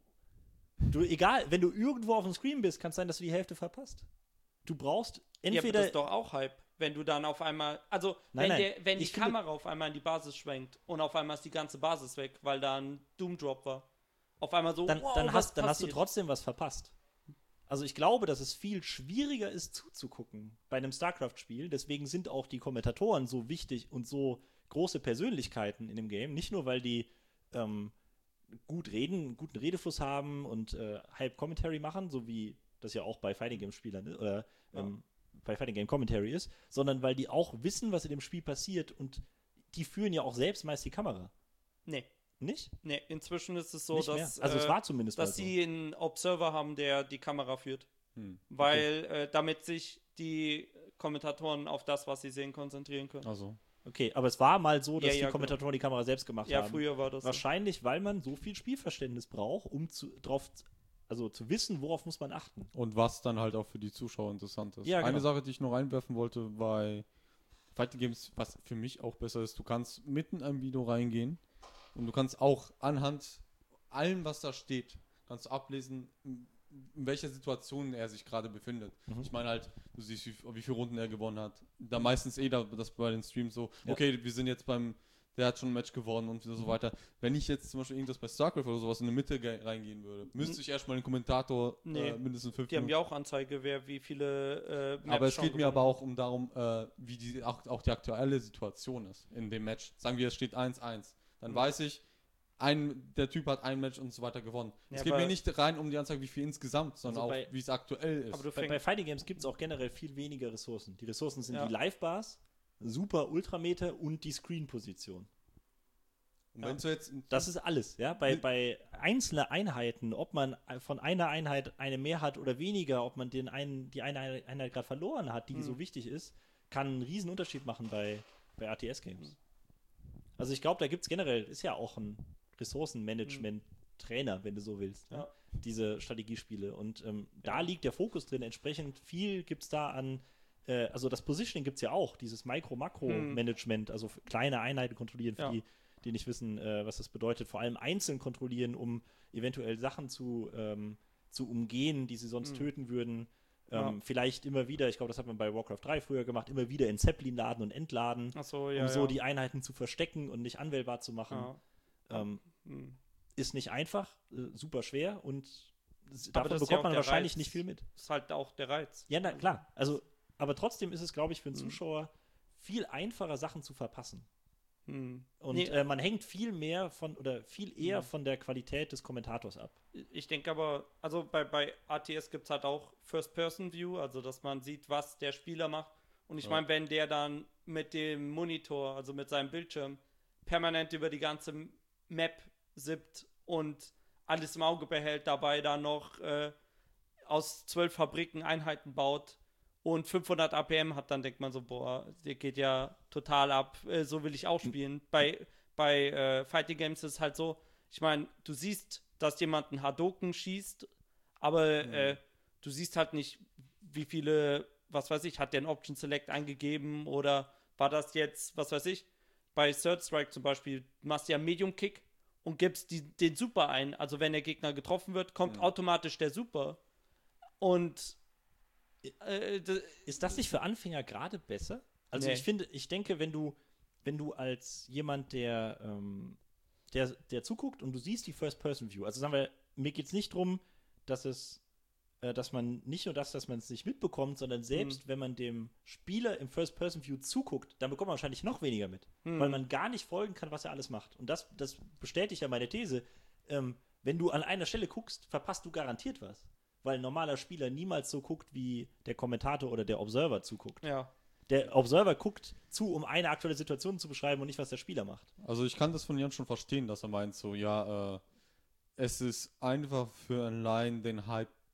Du, egal, wenn du irgendwo auf dem Screen bist, kann es sein, dass du die Hälfte verpasst. Du brauchst entweder... Ja, aber das ist doch auch Hype, wenn du dann auf einmal... Also, nein, wenn, nein, der, wenn die finde, Kamera auf einmal in die Basis schwenkt und auf einmal ist die ganze Basis weg, weil da ein Doom-Drop war. Auf einmal so, dann, wow, dann, was hast, dann passiert? hast du trotzdem was verpasst. Also ich glaube, dass es viel schwieriger ist zuzugucken bei einem StarCraft-Spiel. Deswegen sind auch die Kommentatoren so wichtig und so große Persönlichkeiten in dem Game. Nicht nur, weil die ähm, gut reden, guten Redefluss haben und äh, Hype-Commentary machen, so wie das ja auch bei Fighting Game-Spielern ist, oder ähm, ja. bei Fighting Game Commentary ist, sondern weil die auch wissen, was in dem Spiel passiert, und die führen ja auch selbst meist die Kamera. Nee. Nicht? Nee, inzwischen ist es so, Nicht dass, mehr. Also äh, es war zumindest dass so. sie einen Observer haben, der die Kamera führt. Hm. Weil, okay. äh, damit sich die Kommentatoren auf das, was sie sehen, konzentrieren können. Also. Okay, aber es war mal so, dass ja, ja, die Kommentatoren genau. die Kamera selbst gemacht ja, haben. Ja, früher war das Wahrscheinlich, so. Weil man so viel Spielverständnis braucht, um zu, drauf, also zu wissen, worauf muss man achten. Und was dann halt auch für die Zuschauer interessant ist. Ja, genau. Eine Sache, die ich noch einwerfen wollte, bei Fighting Games, was für mich auch besser ist, du kannst mitten in ein Video reingehen und du kannst auch anhand allem, was da steht, kannst du ablesen, in welcher Situation er sich gerade befindet. Mhm. Ich meine halt, du siehst, wie, wie viele Runden er gewonnen hat. Da meistens eh da, das bei den Streams so, ja. Okay, wir sind jetzt beim, der hat schon ein Match gewonnen und so mhm. weiter. Wenn ich jetzt zum Beispiel irgendwas bei StarCraft oder sowas in die Mitte ge- reingehen würde, müsste mhm. ich erstmal den Kommentator nee. äh, mindestens fünf Die Minuten. Haben ja auch Anzeige, wer wie viele äh, Maps aber es geht mir aber auch um darum, äh, wie die, auch, auch die aktuelle Situation ist in dem Match. Sagen wir, es steht eins eins. Dann mhm. weiß ich, Ein, der Typ hat ein Match und so weiter gewonnen. Ja, es geht mir nicht rein um die Anzeige, wie viel insgesamt, sondern also bei, auch, wie es aktuell ist. Aber bei, bei Fighting Games gibt es auch generell viel weniger Ressourcen. Die Ressourcen sind ja. die Live-Bars, Super Ultrameter und die Screen-Position. Und ja. du jetzt das ist alles, ja. Bei, bei einzelnen Einheiten, ob man von einer Einheit eine mehr hat oder weniger, ob man den einen, die eine Einheit gerade verloren hat, die mhm. so wichtig ist, kann einen riesen Unterschied machen bei, bei R T S-Games. Mhm. Also ich glaube, da gibt es generell, ist ja auch ein Ressourcenmanagement-Trainer, wenn du so willst, ja. ne? Diese Strategiespiele. Und ähm, ja. da liegt der Fokus drin. Entsprechend viel gibt es da an, äh, also das Positioning gibt es ja auch, dieses Mikro-Makro-Management, also kleine Einheiten kontrollieren, für ja. die, die nicht wissen, äh, was das bedeutet. Vor allem einzeln kontrollieren, um eventuell Sachen zu, ähm, zu umgehen, die sie sonst mhm. töten würden. Ähm, ja. Vielleicht immer wieder, ich glaube, das hat man bei Warcraft drei früher gemacht, immer wieder in Zeppelin laden und entladen, Ach so, ja, um so ja. die Einheiten zu verstecken und nicht anwählbar zu machen. Ja. Ähm, hm. Ist nicht einfach, äh, super schwer, und davon bekommt ja man wahrscheinlich Reiz. Nicht viel mit. Ist halt auch der Reiz. Ja, na, klar. Also, aber trotzdem ist es, glaube ich, für einen hm. Zuschauer viel einfacher, Sachen zu verpassen. Hm. Und nee. äh, man hängt viel mehr von, oder viel eher hm. von der Qualität des Kommentators ab. Ich denke aber, also bei, bei A T S gibt es halt auch First-Person-View, also dass man sieht, was der Spieler macht. Und ich ja. meine, wenn der dann mit dem Monitor, also mit seinem Bildschirm, permanent über die ganze Map sippt und alles im Auge behält, dabei dann noch äh, aus zwölf Fabriken Einheiten baut und fünfhundert A P M hat, dann denkt man so, boah, der geht ja total ab, äh, so will ich auch spielen. Mhm. Bei, bei äh, Fighting Games ist es halt so, ich meine, du siehst, dass jemand einen Hadoken schießt, aber mhm. äh, du siehst halt nicht, wie viele, was weiß ich, hat der einen Option Select eingegeben oder war das jetzt, was weiß ich, bei Third Strike zum Beispiel, du machst ja Medium Kick und gibst die, den Super ein. Also wenn der Gegner getroffen wird, kommt mhm. automatisch der Super. Und äh, d- ist das nicht für Anfänger gerade besser? Also nee. ich finde, ich denke, wenn du, wenn du als jemand, der, ähm, der, der zuguckt und du siehst die First-Person-View, also sagen wir, mir geht es nicht darum, dass es dass man nicht nur das, dass man es nicht mitbekommt, sondern selbst, mhm. wenn man dem Spieler im First-Person-View zuguckt, dann bekommt man wahrscheinlich noch weniger mit, mhm. weil man gar nicht folgen kann, was er alles macht. Und das, das bestätigt ja meine These. Ähm, wenn du an einer Stelle guckst, verpasst du garantiert was, weil ein normaler Spieler niemals so guckt, wie der Kommentator oder der Observer zuguckt. Ja. Der Observer guckt zu, um eine aktuelle Situation zu beschreiben und nicht, was der Spieler macht. Also ich kann das von Jan schon verstehen, dass er meint so, ja, äh, es ist einfach für ein Line den Hype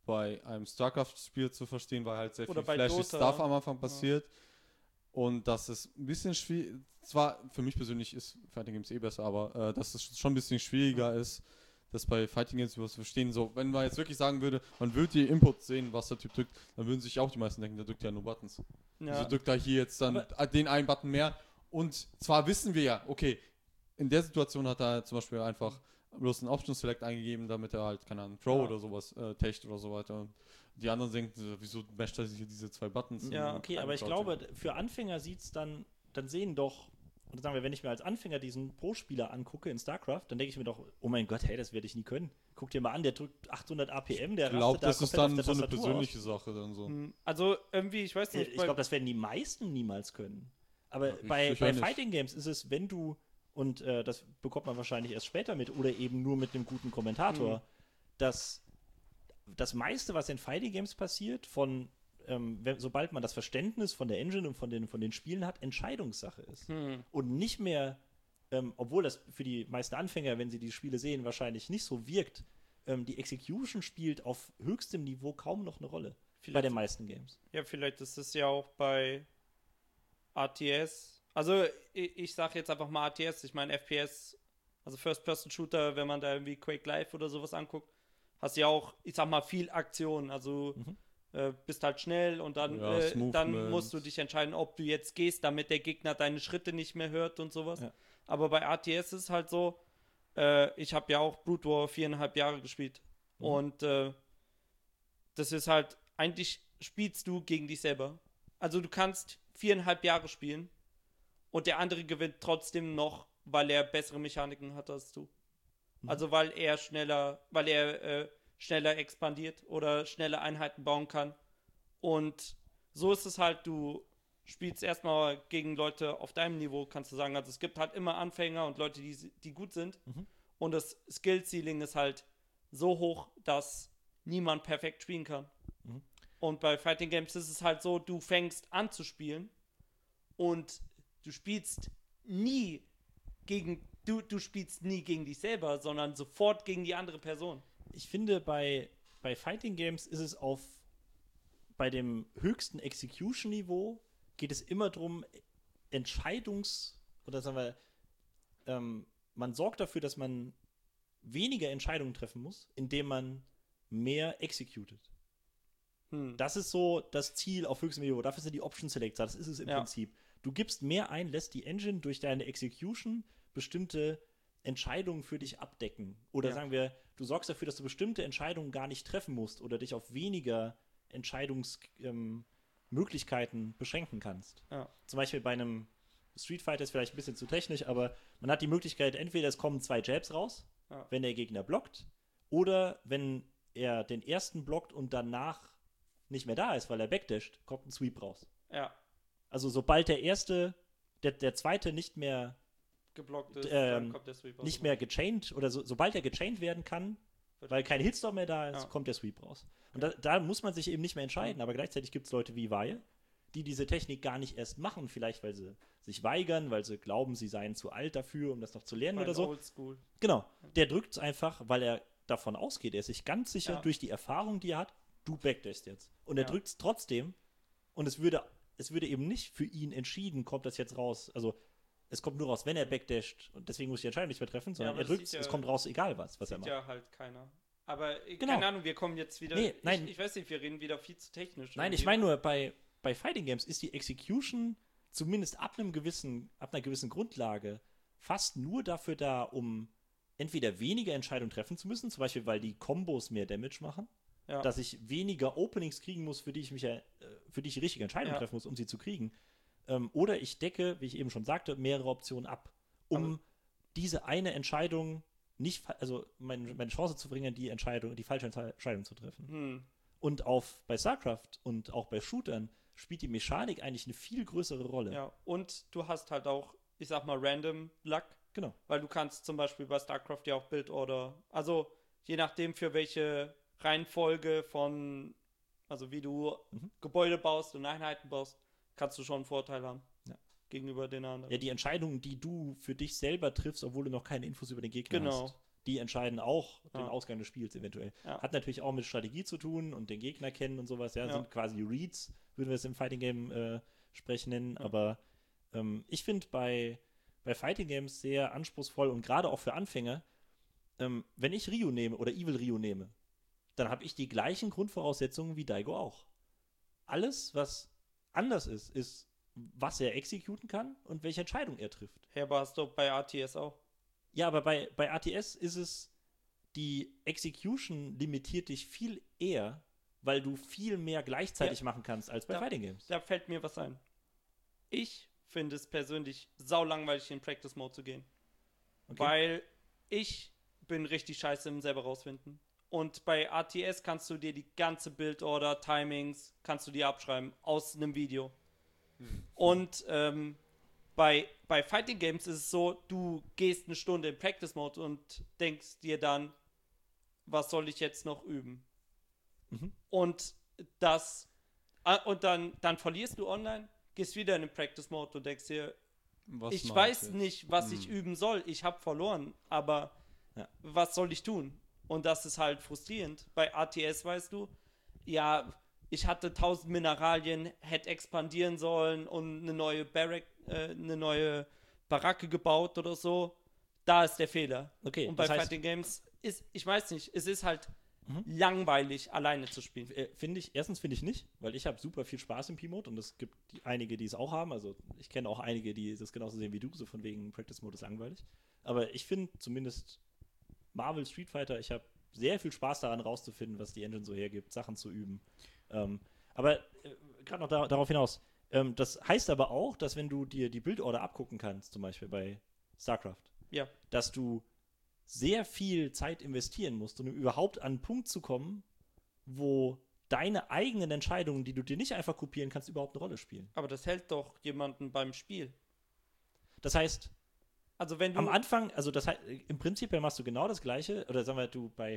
bei einem StarCraft-Spiel zu verstehen, weil halt sehr Oder viel bei flashy Dota. Stuff am Anfang passiert. Und das ist ein bisschen schwierig. Zwar, für mich persönlich ist Fighting Games eh besser, aber äh, dass es schon ein bisschen schwieriger ist, das bei Fighting Games überhaupt zu verstehen. So, wenn man jetzt wirklich sagen würde, man würde die Inputs sehen, was der Typ drückt, dann würden sich auch die meisten denken, der drückt ja nur Buttons. Ja. Also drückt er hier jetzt dann Aber den einen Button mehr. Und zwar wissen wir ja, okay, in der Situation hat er zum Beispiel einfach bloß einen Option Select eingegeben, damit er halt, keine Ahnung, Throw Ja. oder sowas äh, techt oder so weiter. Und die anderen denken, so, wieso mescht er sich hier diese zwei Buttons? Ja, in- Okay, in aber ich Crouch? glaube, für Anfänger sieht es dann, dann sehen doch, und sagen wir, wenn ich mir als Anfänger diesen Pro-Spieler angucke in StarCraft, dann denke ich mir doch, oh mein Gott, hey, das werde ich nie können. Guck dir mal an, der drückt achthundert A P M, der Ich glaube, rastet da das ist komplett auf dann der so eine Tastatur persönliche Sache dann so. Hm, Also irgendwie, ich weiß aus. Äh, nicht, Ich bei- glaube, das werden die meisten niemals können. Aber Ja, ich bei, sicher bei nicht. Fighting Games ist es, wenn du, und äh, das bekommt man wahrscheinlich erst später mit, oder eben nur mit einem guten Kommentator, Mhm. dass das meiste, was in Fighting Games passiert, von ähm, wenn, sobald man das Verständnis von der Engine und von den, von den Spielen hat, Entscheidungssache ist. hm, Und nicht mehr, ähm, obwohl das für die meisten Anfänger, wenn sie die Spiele sehen, wahrscheinlich nicht so wirkt, ähm, die Execution spielt auf höchstem Niveau kaum noch eine Rolle bei vielleicht, den meisten Games. ja, vielleicht ist es ja auch bei A T S. Also ich, ich sage jetzt einfach mal A T S, ich meine F P S, also First-Person-Shooter, wenn man da irgendwie Quake Live oder sowas anguckt, hast du ja auch, ich sag mal, viel Aktion. Also Mhm. äh, bist halt schnell und dann, Ja, äh, Smooth dann Movement. musst du dich entscheiden, ob du jetzt gehst, damit der Gegner deine Schritte nicht mehr hört und sowas. Ja. Aber bei A T S ist es halt so, äh, ich habe ja auch Brood War viereinhalb Jahre gespielt. Mhm. Und äh, das ist halt, eigentlich spielst du gegen dich selber. Also du kannst viereinhalb Jahre spielen und der andere gewinnt trotzdem noch, weil er bessere Mechaniken hat als du. Mhm. Also weil er schneller, weil er äh, schneller expandiert oder schneller Einheiten bauen kann. Und so ist es halt, du spielst erstmal gegen Leute auf deinem Niveau, kannst du sagen. Also es gibt halt immer Anfänger und Leute, die, die gut sind. Mhm. Und das Skill-Ceiling ist halt so hoch, dass niemand perfekt spielen kann. Mhm. Und bei Fighting Games ist es halt so, du fängst an zu spielen und du spielst nie gegen, du, du spielst nie gegen dich selber, sondern sofort gegen die andere Person. Ich finde, bei, bei Fighting Games ist es auf, bei dem höchsten Execution-Niveau geht es immer darum, Entscheidungs- oder sagen wir, ähm, man sorgt dafür, dass man weniger Entscheidungen treffen muss, indem man mehr executed. Hm. Das ist so das Ziel auf höchstem Niveau. Dafür sind die Option Selector. Das ist es im Ja. Prinzip. Du gibst mehr ein, lässt die Engine durch deine Execution bestimmte Entscheidungen für dich abdecken. Oder Ja. sagen wir, du sorgst dafür, dass du bestimmte Entscheidungen gar nicht treffen musst oder dich auf weniger Entscheidungsmöglichkeiten ähm, beschränken kannst. Ja. Zum Beispiel bei einem Street Fighter ist vielleicht ein bisschen zu technisch, aber man hat die Möglichkeit, entweder es kommen zwei Jabs raus, Ja. wenn der Gegner blockt, oder wenn er den ersten blockt und danach nicht mehr da ist, weil er backdasht, kommt ein Sweep raus. Ja, Also sobald der erste, der, der zweite nicht mehr geblockt ist, Ähm, dann kommt der Sweep nicht mehr gechained oder so, sobald er gechained werden kann, weil kein Hitstorm mehr da ist, Ja. kommt der Sweep raus. Und da, da muss man sich eben nicht mehr entscheiden, aber gleichzeitig gibt es Leute wie Weil, die diese Technik gar nicht erst machen, vielleicht weil sie sich weigern, weil sie glauben, sie seien zu alt dafür, um das noch zu lernen oder so. Oldschool. Genau, der drückt es einfach, weil er davon ausgeht, er ist sich ganz sicher Ja. durch die Erfahrung, die er hat, du backdashst jetzt. Und er Ja. drückt es trotzdem und es würde, es würde eben nicht für ihn entschieden, kommt das jetzt raus, also es kommt nur raus, wenn er backdasht und deswegen muss ich die Entscheidung nicht mehr treffen, sondern aber er das drückt es, sieht ja- es kommt raus, egal was, was er Sieht macht. ja halt keiner. Aber äh, Genau. keine Ahnung, wir kommen jetzt wieder. Nee, nein. Ich, ich weiß nicht, wir reden wieder viel zu technisch. Nein, ich irgendwie. meine nur, bei, bei Fighting Games ist die Execution zumindest ab einem gewissen, ab einer gewissen Grundlage fast nur dafür da, um entweder weniger Entscheidungen treffen zu müssen, zum Beispiel, weil die Kombos mehr Damage machen, Ja. dass ich weniger Openings kriegen muss, für die ich mich ja, äh, für die ich die richtige Entscheidung Ja. treffen muss, um sie zu kriegen. Ähm, oder ich decke, wie ich eben schon sagte, mehrere Optionen ab, um Aber- diese eine Entscheidung nicht, fa- also meine, meine Chance zu verringern, die Entscheidung, die falsche Entschei- Entscheidung zu treffen. Hm. Und auf bei StarCraft und auch bei Shootern spielt die Mechanik eigentlich eine viel größere Rolle. Ja, und du hast halt auch, ich sag mal, random Luck, Genau. weil du kannst zum Beispiel bei StarCraft ja auch Build Order, also je nachdem für welche Reihenfolge von, also wie du Mhm. Gebäude baust und Einheiten baust, kannst du schon einen Vorteil haben Ja. gegenüber den anderen. Ja, die Entscheidungen, die du für dich selber triffst, obwohl du noch keine Infos über den Gegner Genau. hast, die entscheiden auch Ja. den Ausgang des Spiels eventuell. Ja. Hat natürlich auch mit Strategie zu tun und den Gegner kennen und sowas. Ja, Ja. sind quasi Reads, würden wir es im Fighting Game äh, sprechen nennen. Ja. Aber ähm, ich finde bei, bei Fighting Games sehr anspruchsvoll und gerade auch für Anfänger, ähm, wenn ich Ryu nehme oder Evil Ryu nehme, dann habe ich die gleichen Grundvoraussetzungen wie Daigo auch. Alles, was anders ist, ist, was er exekuten kann und welche Entscheidung er trifft. Herr hast du bei A T S auch. Ja, aber bei, bei A T S ist es, die Execution limitiert dich viel eher, weil du viel mehr gleichzeitig Ja. machen kannst als bei Da- Fighting Games. Da fällt mir was ein. Ich finde es persönlich saulangweilig, in Practice Mode zu gehen. Okay. Weil ich bin richtig scheiße im selber rausfinden. Und bei A T S kannst du dir die ganze Bildorder, Timings, kannst du dir abschreiben aus einem Video. Und ähm, bei, bei Fighting Games ist es so, du gehst eine Stunde in Practice Mode und denkst dir dann, was soll ich jetzt noch üben? Mhm. Und das ah, und dann, dann verlierst du online, gehst wieder in den Practice Mode und denkst dir, Was ich mach weiß jetzt? nicht, was ich Hm. üben soll. Ich habe verloren, aber Ja. was soll ich tun? Und das ist halt frustrierend. Bei A T S weißt du, ja, ich hatte tausend Mineralien, hätte expandieren sollen und eine neue Barrack, äh, eine neue Baracke gebaut oder so. Da ist der Fehler. Okay, Und bei das heißt, Fighting Games ist, ich weiß nicht, es ist halt Mhm. langweilig, alleine zu spielen. äh, finde ich, erstens finde ich nicht, weil ich habe super viel Spaß im P-Mode und es gibt die, einige, die es auch haben. Also ich kenne auch einige, die das genauso sehen wie du, so von wegen Practice Mode ist langweilig. Aber ich finde zumindest Marvel Street Fighter, ich habe sehr viel Spaß daran rauszufinden, was die Engine so hergibt, Sachen zu üben. Ähm, aber äh, gerade noch da, darauf hinaus, ähm, das heißt aber auch, dass wenn du dir die Bildorder abgucken kannst, zum Beispiel bei StarCraft, Ja. dass du sehr viel Zeit investieren musst, um überhaupt an einen Punkt zu kommen, wo deine eigenen Entscheidungen, die du dir nicht einfach kopieren kannst, überhaupt eine Rolle spielen. Aber das hält doch jemanden beim Spiel. Das heißt, Also wenn du am Anfang, also das heißt, im Prinzip machst du genau das Gleiche, oder sagen wir, du bei,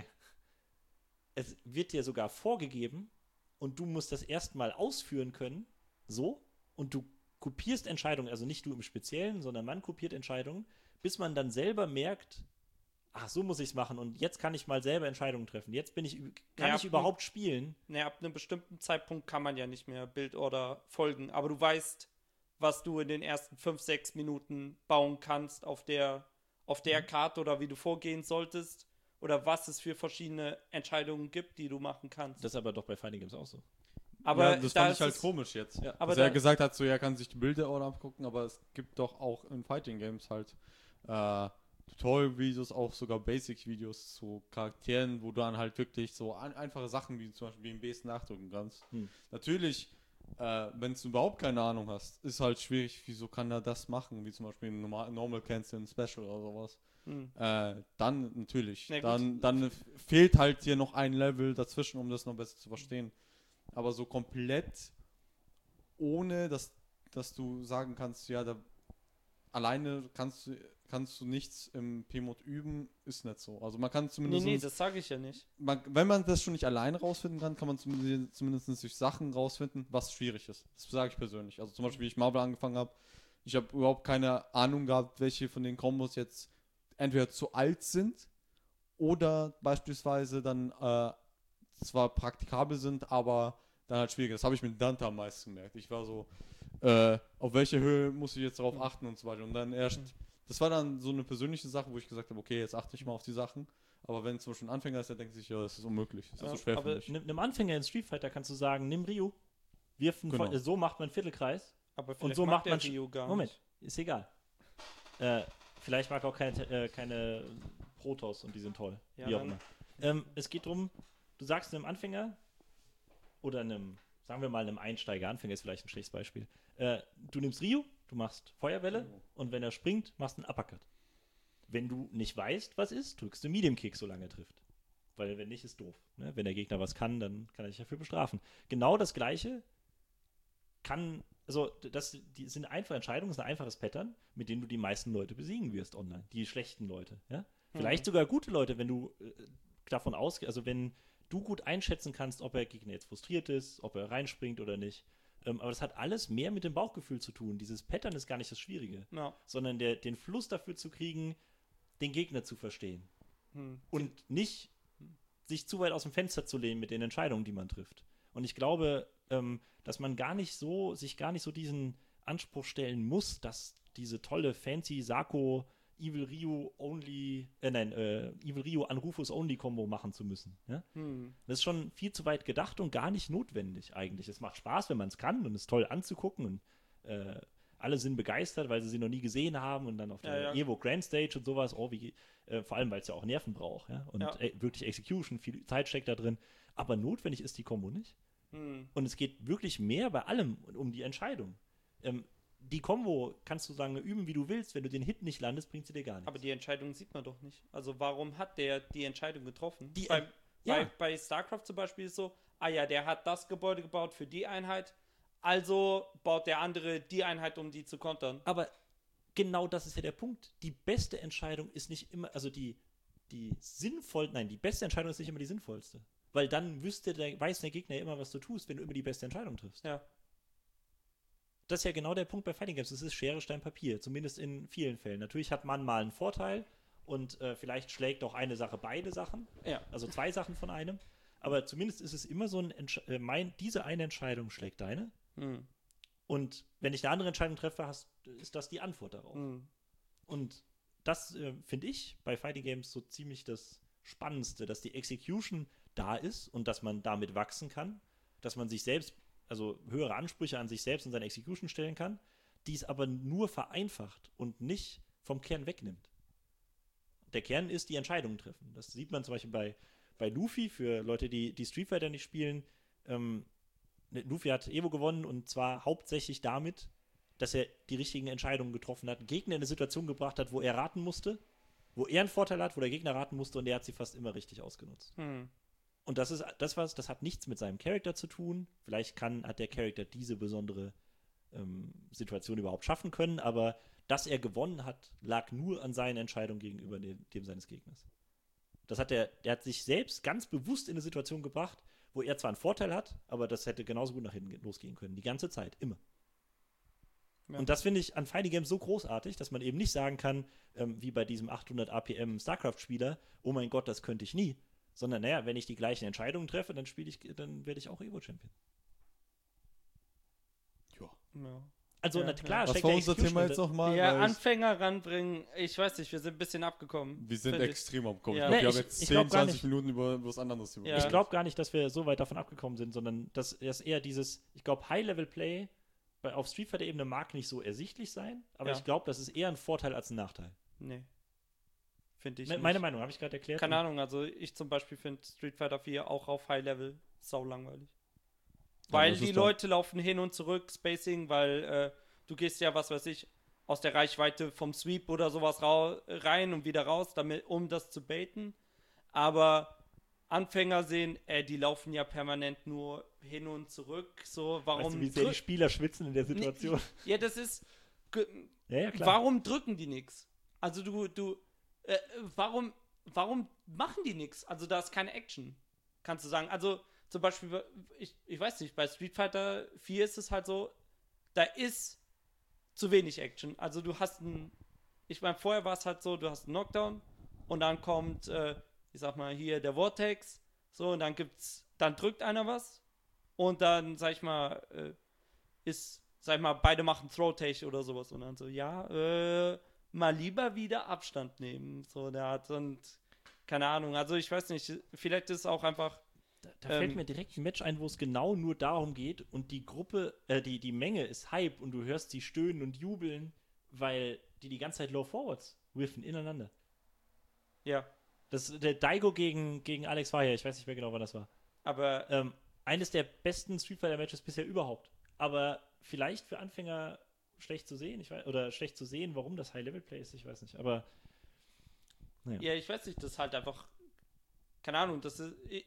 es wird dir sogar vorgegeben und du musst das erstmal ausführen können, so, und du kopierst Entscheidungen, also nicht du im Speziellen, sondern man kopiert Entscheidungen, bis man dann selber merkt, ach, so muss ich es machen und jetzt kann ich mal selber Entscheidungen treffen. Jetzt bin ich, kann Ja, ich überhaupt spielen. Ne, ab einem bestimmten Zeitpunkt kann man ja nicht mehr Bildorder folgen, aber du weißt, was du in den ersten fünf, sechs Minuten bauen kannst auf der, auf der Karte oder wie du vorgehen solltest oder was es für verschiedene Entscheidungen gibt, die du machen kannst. Das ist aber doch bei Fighting Games auch so. aber ja, das da fand ist ich halt es- komisch jetzt. Ja, aber Dass er da- gesagt hat, so, er kann sich die Bilder auch abgucken, aber es gibt doch auch in Fighting Games halt äh, Tutorial-Videos, auch sogar Basic-Videos zu Charakteren, wo du dann halt wirklich so ein, einfache Sachen wie zum Beispiel B M Bs nachdrücken kannst. Hm. Natürlich, äh, wenn du überhaupt keine Ahnung hast, ist halt schwierig, wieso kann er das machen, wie zum Beispiel ein Normal, Normal Cancel, ein Special oder sowas. Hm. Äh, dann natürlich. Na gut. Dann, dann fehlt halt dir noch ein Level dazwischen, um das noch besser zu verstehen. Aber so komplett ohne, dass, dass du sagen kannst, ja, da alleine kannst du, kannst du nichts im P-Mode üben, ist nicht so. Also man kann Nee, zumindest, nee, das sage ich ja nicht. man, wenn man das schon nicht alleine rausfinden kann, kann man zumindest, zumindest durch Sachen rausfinden, was schwierig ist. Das sage ich persönlich. Also zum Beispiel, wie ich Marvel angefangen habe, ich habe überhaupt keine Ahnung gehabt, welche von den Kombos jetzt entweder zu alt sind oder beispielsweise dann äh, zwar praktikabel sind, aber dann halt schwierig. Das habe ich mit Dante am meisten gemerkt. Ich war so, äh, auf welche Höhe muss ich jetzt darauf achten und so weiter. Und dann erst, das war dann so eine persönliche Sache, wo ich gesagt habe, okay, jetzt achte ich mal auf die Sachen. Aber wenn zum Beispiel ein Anfänger ist, der denkt sich, ja, das ist unmöglich. Das ist Ja, so schwer aber für mich. Nimm- Einem Anfänger in Street Fighter kannst du sagen, nimm Ryu, wirf einen Genau. Voll- äh, so macht man einen Viertelkreis. Aber Und vielleicht so mag macht der man sch- Rio gar Moment, ist egal. Äh, vielleicht mag er auch keine, äh, keine Protoss und die sind toll. Ja, wie auch dann- immer. Ähm, es geht darum, du sagst einem Anfänger oder einem, sagen wir mal, einem Einsteiger, Anfänger ist vielleicht ein schlechtes Beispiel. Äh, du nimmst Ryu, du machst Feuerwelle und wenn er springt, machst du einen Uppercut. Wenn du nicht weißt, was ist, drückst du Medium Kick, solange er trifft. Weil wenn nicht, ist doof. Ne? Wenn der Gegner was kann, dann kann er dich dafür bestrafen. Genau das Gleiche kann, also das die sind einfache Entscheidungen, das ist ein einfaches Pattern, mit dem du die meisten Leute besiegen wirst online. Die schlechten Leute. Ja? Vielleicht sogar gute Leute, wenn du äh, davon ausgehst, also wenn du gut einschätzen kannst, ob der Gegner jetzt frustriert ist, ob er reinspringt oder nicht. Ähm, aber das hat alles mehr mit dem Bauchgefühl zu tun. Dieses Pattern ist gar nicht das Schwierige, Ja. sondern der, den Fluss dafür zu kriegen, den Gegner zu verstehen. Hm. und nicht sich zu weit aus dem Fenster zu lehnen mit den Entscheidungen, die man trifft. Und ich glaube, ähm, dass man gar nicht so, sich gar nicht so diesen Anspruch stellen muss, dass diese tolle, fancy Sako Evil Ryu Only, äh, nein, äh, Evil Ryu an Rufus Only Combo machen zu müssen. Ja? Hm. Das ist schon viel zu weit gedacht und gar nicht notwendig eigentlich. Es macht Spaß, wenn man es kann und es ist toll anzugucken und äh, alle sind begeistert, weil sie sie noch nie gesehen haben und dann auf der Ja, ja. Evo Grand Stage und sowas, oh, wie, äh, vor allem, weil es ja auch Nerven braucht, ja, und Ja. äh, wirklich Execution, viel Zeit steckt da drin, aber notwendig ist die Kombo nicht. Hm. Und es geht wirklich mehr bei allem um die Entscheidung. Ähm, die Kombo kannst du sagen, üben, wie du willst, wenn du den Hit nicht landest, bringt sie dir gar nichts. Aber die Entscheidung sieht man doch nicht. Also warum hat der die Entscheidung getroffen? Die- bei, ja. bei, bei StarCraft zum Beispiel ist so, ah ja, der hat das Gebäude gebaut für die Einheit, also baut der andere die Einheit, um die zu kontern. Aber genau das ist ja der Punkt. Die beste Entscheidung ist nicht immer, also die, die sinnvoll, nein, die beste Entscheidung ist nicht immer die sinnvollste. Weil dann wüsste der, weiß der Gegner ja immer, was du tust, wenn du immer die beste Entscheidung triffst. Ja. Das ist ja genau der Punkt bei Fighting Games. Das ist Schere, Stein, Papier. Zumindest in vielen Fällen. Natürlich hat man mal einen Vorteil und äh, vielleicht schlägt auch eine Sache beide Sachen. Ja. Also zwei Sachen von einem. Aber zumindest ist es immer so ein, Entsch äh, mein, diese eine Entscheidung schlägt deine. Hm. Und wenn ich eine andere Entscheidung treffe, hast, ist das die Antwort darauf. Hm. Und das äh, finde ich bei Fighting Games so ziemlich das Spannendste, dass die Execution da ist und dass man damit wachsen kann, dass man sich selbst, also höhere Ansprüche an sich selbst und seine Execution stellen kann, die es aber nur vereinfacht und nicht vom Kern wegnimmt. Der Kern ist die Entscheidungen treffen. Das sieht man zum Beispiel bei, bei Luffy, für Leute, die, die Street Fighter nicht spielen. Ähm, Luffy hat Evo gewonnen und zwar hauptsächlich damit, dass er die richtigen Entscheidungen getroffen hat, einen Gegner in eine Situation gebracht hat, wo er raten musste, wo er einen Vorteil hat, wo der Gegner raten musste und er hat sie fast immer richtig ausgenutzt. Hm. Und das ist das was, das hat nichts mit seinem Charakter zu tun. Vielleicht kann, hat der Charakter diese besondere ähm, Situation überhaupt schaffen können, aber dass er gewonnen hat, lag nur an seinen Entscheidungen gegenüber dem, dem seines Gegners. Das hat der, der hat sich selbst ganz bewusst in eine Situation gebracht, wo er zwar einen Vorteil hat, aber das hätte genauso gut nach hinten losgehen können. Die ganze Zeit, immer. Ja. Und das finde ich an Fighting Games so großartig, dass man eben nicht sagen kann, ähm, wie bei diesem achthundert A P M StarCraft-Spieler, oh mein Gott, das könnte ich nie. Sondern, naja, wenn ich die gleichen Entscheidungen treffe, dann spiele ich, dann werde ich auch Evo-Champion. Ja. Ja. Also, Ja, na ja. klar, Was steckt war der unser Execution Thema jetzt hinter- nochmal? Ja, Weil ich- Anfänger ranbringen, ich weiß nicht, wir sind ein bisschen abgekommen. Wir sind Finde ich. extrem abgekommen. Ja. Ich glaube, Nee, wir ich- haben jetzt ich zehn, glaub gar zwanzig nicht. Minuten über, über was anderes Thema Ja. Ich glaube gar nicht, dass wir so weit davon abgekommen sind, sondern dass das eher dieses, ich glaube, High-Level-Play bei- auf Street Fighter-Ebene mag nicht so ersichtlich sein, aber Ja. ich glaube, das ist eher ein Vorteil als ein Nachteil. Nee. Finde ich Me- nicht. Meine Meinung, habe ich gerade erklärt. Keine Und- Ahnung, also ich zum Beispiel finde Street Fighter vier auch auf High Level sau langweilig. Weil das die ist dann- Leute laufen hin und zurück, Spacing, weil äh, du gehst ja, was weiß ich, aus der Reichweite vom Sweep oder sowas rau- rein und wieder raus, damit, um das zu baiten. Aber Anfänger sehen, äh, die laufen ja permanent nur hin und zurück. So, warum Weißt du, wie sehr die drück- Spieler schwitzen in der Situation? Ja, das ist. ge- Ja, ja, klar. Warum drücken die nichts? Also du, du, äh, warum, warum machen die nichts? Also da ist keine Action, kannst du sagen. Also zum Beispiel, ich, ich weiß nicht, bei Street Fighter vier ist es halt so, da ist zu wenig Action. Also du hast ein, ich meine, vorher war es halt so, du hast einen Knockdown und dann kommt, äh, ich sag mal, hier der Vortex, so, und dann gibt's, dann drückt einer was und dann, sag ich mal, äh, ist, sag ich mal, beide machen Throw-Tech oder sowas und dann so, ja, äh, mal lieber wieder Abstand nehmen, so, der hat und, keine Ahnung, also ich weiß nicht, vielleicht ist es auch einfach, Da, da fällt Ähm, mir direkt ein Match ein, wo es genau nur darum geht und die Gruppe, äh, die, die Menge ist Hype und du hörst sie stöhnen und jubeln, weil die die ganze Zeit Low Forwards whiffen ineinander. ja, Das der Daigo gegen, gegen Alex Fire, ich weiß nicht mehr genau, wann das war. aber, Ähm, eines der besten Street Fighter Matches bisher überhaupt. Aber vielleicht für Anfänger schlecht zu sehen, ich weiß, oder schlecht zu sehen, warum das High-Level-Play ist, ich weiß nicht. Aber naja. ja, ich weiß nicht, das ist halt einfach, keine Ahnung, das ist, ich,